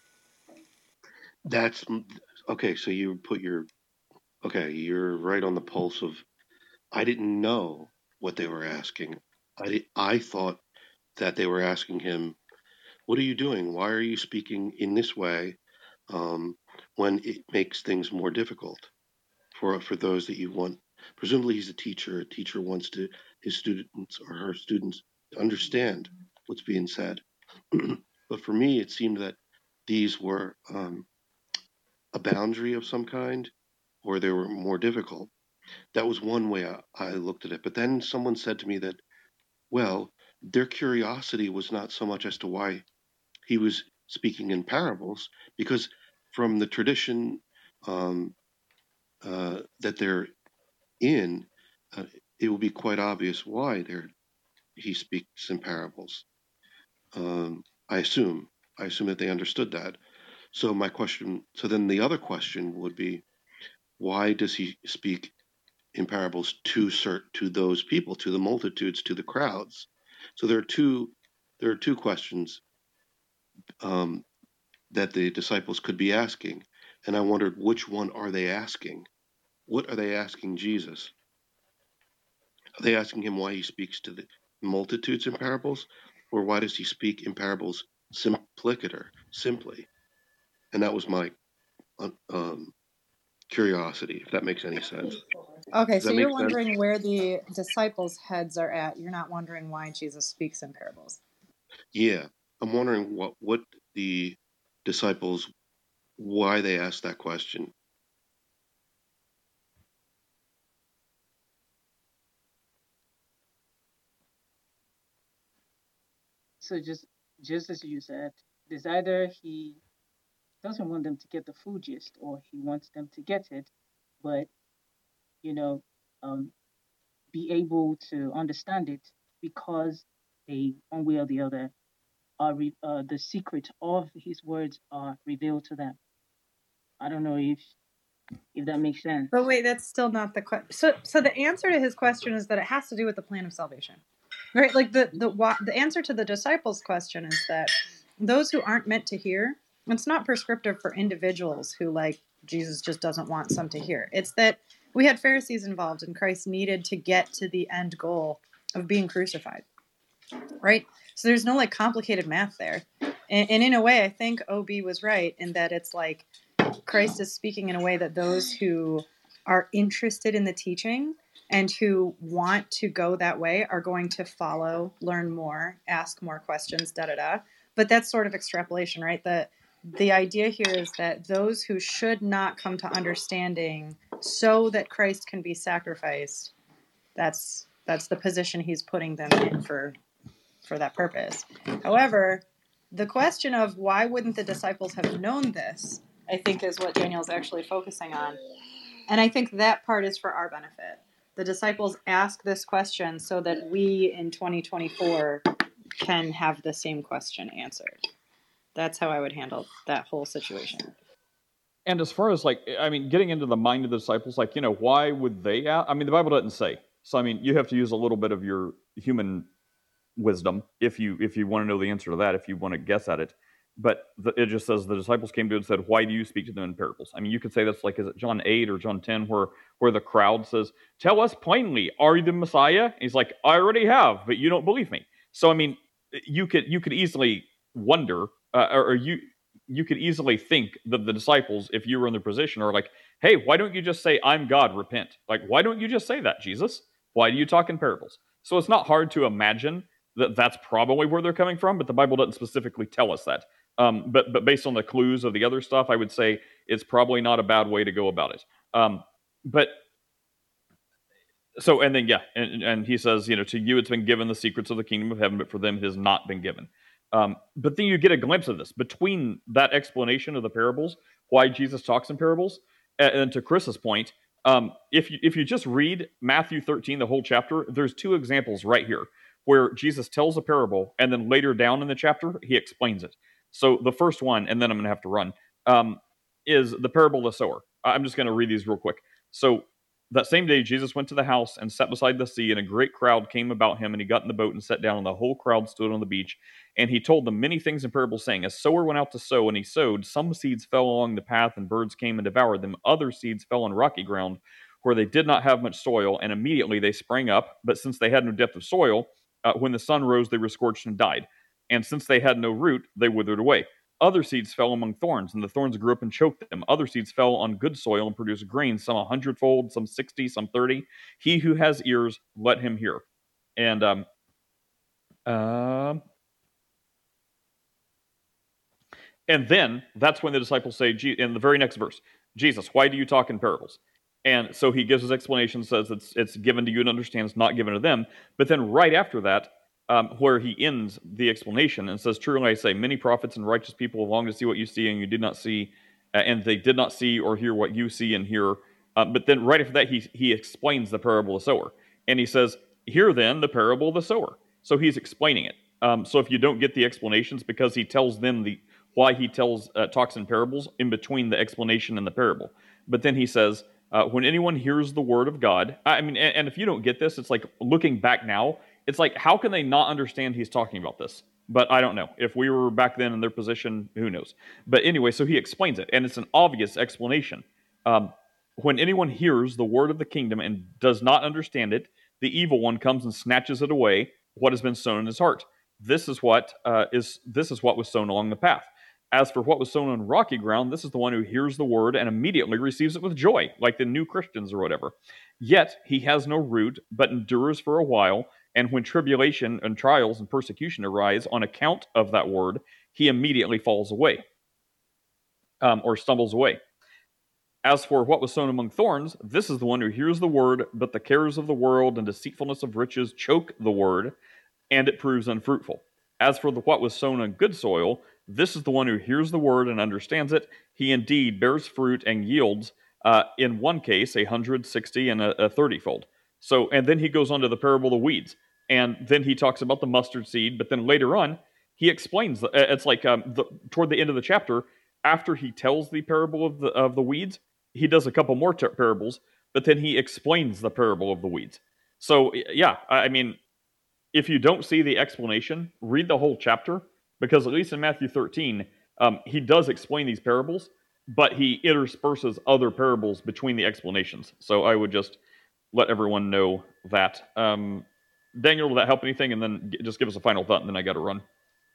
That's okay. So you put your okay. You're right on the pulse of. I didn't know what they were asking. I di- I thought that they were asking him, "What are you doing? Why are you speaking in this way um, when it makes things more difficult for for those that you want?" Presumably, he's a teacher. A teacher wants to his students or her students to understand what's being said. But for me, it seemed that these were um, a boundary of some kind, or they were more difficult. That was one way I, I looked at it. But then someone said to me that, well, their curiosity was not so much as to why he was speaking in parables, because from the tradition um, uh, that they're in, uh, it will be quite obvious why they're, he speaks in parables. Um, I assume. I assume that they understood that. So my question, so then the other question would be, why does he speak in parables to cert, to those people, to the multitudes, to the crowds? So there are two there are two questions um, that the disciples could be asking, and I wondered which one are they asking? What are they asking Jesus? Are they asking him why he speaks to the multitudes in parables, or why does he speak in parables simplicator, simply? And that was my um, curiosity, if that makes any sense. Okay, Does so that you're make sense? wondering where the disciples' heads are at. You're not wondering why Jesus speaks in parables. Yeah, I'm wondering what what the disciples, why they asked that question. So just just as you said, it's either he doesn't want them to get the full gist, or he wants them to get it, but you know, um, be able to understand it because they, one way or the other, are re- uh, the secret of his words are revealed to them. I don't know if if that makes sense. But wait, that's still not the question. So, so the answer to his question is that it has to do with the plan of salvation, right? Like the the why, the answer to the disciples' question is that those who aren't meant to hear. It's not prescriptive for individuals who like Jesus just doesn't want some to hear. It's that we had Pharisees involved, and Christ needed to get to the end goal of being crucified, right? So there's no like complicated math there, and, and in a way, I think O B was right in that it's like Christ is speaking in a way that those who are interested in the teaching and who want to go that way are going to follow, learn more, ask more questions, da da da. But that's sort of extrapolation, right? The the idea here is that those who should not come to understanding so that Christ can be sacrificed, that's that's the position he's putting them in for for that purpose. However, the question of why wouldn't the disciples have known this, I think is what Daniel's actually focusing on. And I think that part is for our benefit. The disciples ask this question so that we in twenty twenty-four can have the same question answered. That's how I would handle that whole situation. And as far as like, I mean, getting into the mind of the disciples, like, you know, why would they ask? I mean, the Bible doesn't say. So, I mean, you have to use a little bit of your human wisdom if you if you want to know the answer to that, if you want to guess at it. But the, it just says the disciples came to it and said, why do you speak to them in parables? I mean, you could say that's like, is it John eight or John ten where, where the crowd says, tell us plainly, are you the Messiah? And he's like, I already have, but you don't believe me. So, I mean, you could you could easily wonder, uh, or, or you you could easily think that the disciples, if you were in their position, are like, hey, why don't you just say, I'm God, repent? Like, why don't you just say that, Jesus? Why do you talk in parables? So it's not hard to imagine that that's probably where they're coming from, but the Bible doesn't specifically tell us that. Um, but but based on the clues of the other stuff, I would say it's probably not a bad way to go about it. Um, but so, and then, yeah, and, and he says, you know, to you it's been given the secrets of the kingdom of heaven, but for them it has not been given. Um, but then you get a glimpse of this between that explanation of the parables, why Jesus talks in parables, and, and to Chris's point, um, if you if you just read Matthew thirteen, the whole chapter, there's two examples right here where Jesus tells a parable, and then later down in the chapter, he explains it. So the first one, and then I'm going to have to run, um, is the parable of the sower. I'm just going to read these real quick. So that same day, Jesus went to the house and sat beside the sea, and a great crowd came about him, and he got in the boat and sat down, and the whole crowd stood on the beach. And he told them many things in parables, saying, a sower went out to sow, and he sowed. Some seeds fell along the path, and birds came and devoured them. Other seeds fell on rocky ground, where they did not have much soil, and immediately they sprang up. But since they had no depth of soil, uh, when the sun rose, they were scorched and died. And since they had no root, they withered away. Other seeds fell among thorns, and the thorns grew up and choked them. Other seeds fell on good soil and produced grain, some a hundredfold, some sixty, some thirty. He who has ears, let him hear. And um, uh, and then that's when the disciples say, in the very next verse, Jesus, why do you talk in parables? And so he gives his explanation, says it's it's given to you to understand, it's not given to them. But then right after that, Um, where he ends the explanation and says, truly I say, many prophets and righteous people long to see what you see and you did not see, uh, and they did not see or hear what you see and hear. Uh, but then right after that, he he explains the parable of the sower. And he says, hear then the parable of the sower. So he's explaining it. Um, so if you don't get the explanations, because he tells them the why he tells uh, talks in parables in between the explanation and the parable. But then he says, uh, when anyone hears the word of God, I mean, and, and if you don't get this, it's like looking back now, it's like, how can they not understand he's talking about this? But I don't know. If we were back then in their position, who knows? But anyway, so he explains it, and it's an obvious explanation. Um, when anyone hears the word of the kingdom and does not understand it, the evil one comes and snatches it away, what has been sown in his heart. This is what uh, is this is what was sown along the path. As for what was sown on rocky ground, this is the one who hears the word and immediately receives it with joy, like the new Christians or whatever. Yet he has no root, but endures for a while. And when tribulation and trials and persecution arise on account of that word, he immediately falls away um, or stumbles away. As for what was sown among thorns, this is the one who hears the word, but the cares of the world and deceitfulness of riches choke the word, and it proves unfruitful. As for the what was sown on good soil, this is the one who hears the word and understands it. He indeed bears fruit and yields, uh, in one case, a hundred, sixty, and a, a thirty-fold. So, and then he goes on to the parable of the weeds. And then he talks about the mustard seed, but then later on, he explains, it's like um, the, toward the end of the chapter, after he tells the parable of the of the weeds, he does a couple more ter- parables, but then he explains the parable of the weeds. So, yeah, I mean, if you don't see the explanation, read the whole chapter, because at least in Matthew thirteen, um, he does explain these parables, but he intersperses other parables between the explanations. So I would just let everyone know that. Um, Daniel, will that help anything? And then just give us a final thought, and then I got to run.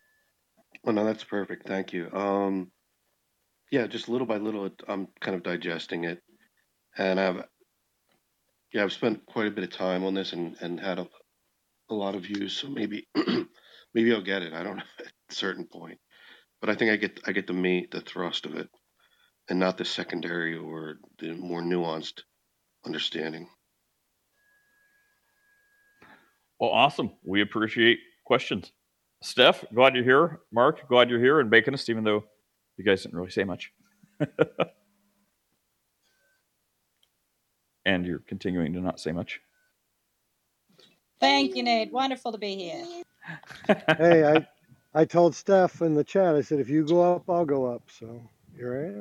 Oh, no, that's perfect. Thank you. Um, yeah, just little by little, I'm kind of digesting it. And I've, yeah, I've spent quite a bit of time on this and, and had a, a lot of views. So maybe, maybe I'll get it. I don't know at a certain point, but I think I get, I get the meat, the thrust of it, and not the secondary or the more nuanced understanding. Well, awesome. We appreciate questions. Steph, glad you're here. Mark, glad you're here. And Baconist, even though you guys didn't really say much. And you're continuing to not say much. Thank you, Nate. Wonderful to be here. Hey, I I told Steph in the chat, I said, if you go up, I'll go up. So here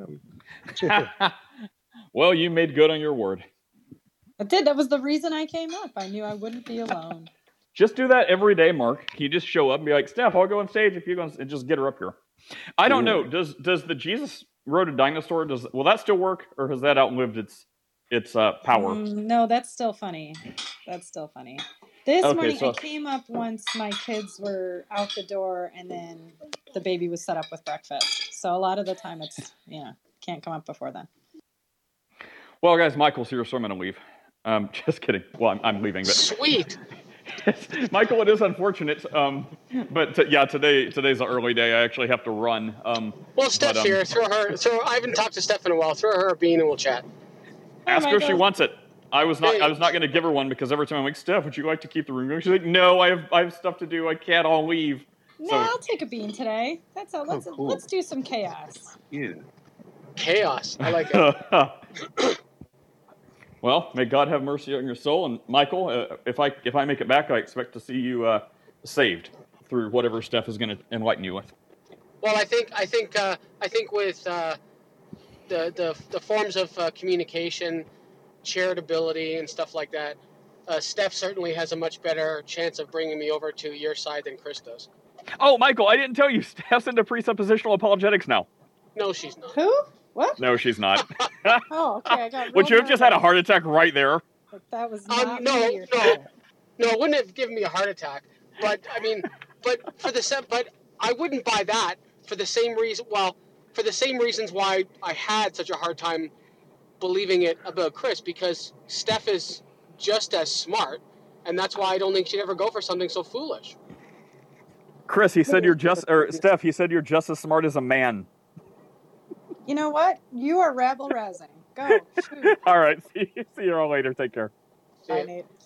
I am. Well, you made good on your word. I did. That was the reason I came up. I knew I wouldn't be alone. Just do that every day, Mark. Can you just show up and be like, Steph, I'll go on stage if you go and just get her up here. I don't know. Does does the Jesus Rode a Dinosaur, does will that still work, or has that outlived its its uh, power? Mm, no, that's still funny. That's still funny. This Okay, morning so- I came up once my kids were out the door and then the baby was set up with breakfast. So a lot of the time it's, you know, can't come up before then. Well, guys, Michael's here, so I'm going to leave. Um, just kidding. Well, I'm, I'm leaving. But Sweet. Michael, it is unfortunate, um, but t- yeah, today today's an early day. I actually have to run. Um, Well, Steph's but, um, here. Throw her. Throw. I haven't talked to Steph in a while. Throw her a bean and we'll chat. Ask her if she Michael. wants it. I was not. I was not going to give her one because every time I'm like, Steph, would you like to keep the room going? She's like, No, I have. I have stuff to do. I can't. I'll leave. No, So- I'll take a bean today. That's all. Let's cool. let's do some chaos. Yeah. Chaos. I like it. Well, may God have mercy on your soul. And Michael, uh, if I if I make it back, I expect to see you uh, saved through whatever Steph is going to enlighten you with. Well, I think. I think. Uh, I think with uh, the the the forms of uh, communication, charitability, and stuff like that, uh, Steph certainly has a much better chance of bringing me over to your side than Chris does. Oh, Michael, I didn't tell you. Steph's into presuppositional apologetics now. No, she's not. Who? What? No, she's not. Oh, okay. I got. Would real you have just had a nervous. heart attack right there? Like, that was Um, not no, me or no. something. No, it wouldn't have given me a heart attack. But I mean, but for the sem- but I wouldn't buy that for the same reason. Well, for the same reasons why I had such a hard time believing it about Chris, because Steph is just as smart, and that's why I don't think she'd ever go for something so foolish. Chris, he said you're just, or Steph, he said you're just as smart as a man. You know what? You are rabble rousing. Go. Shoot. All right, see, see you all later. Take care. See Bye, ya. Nate.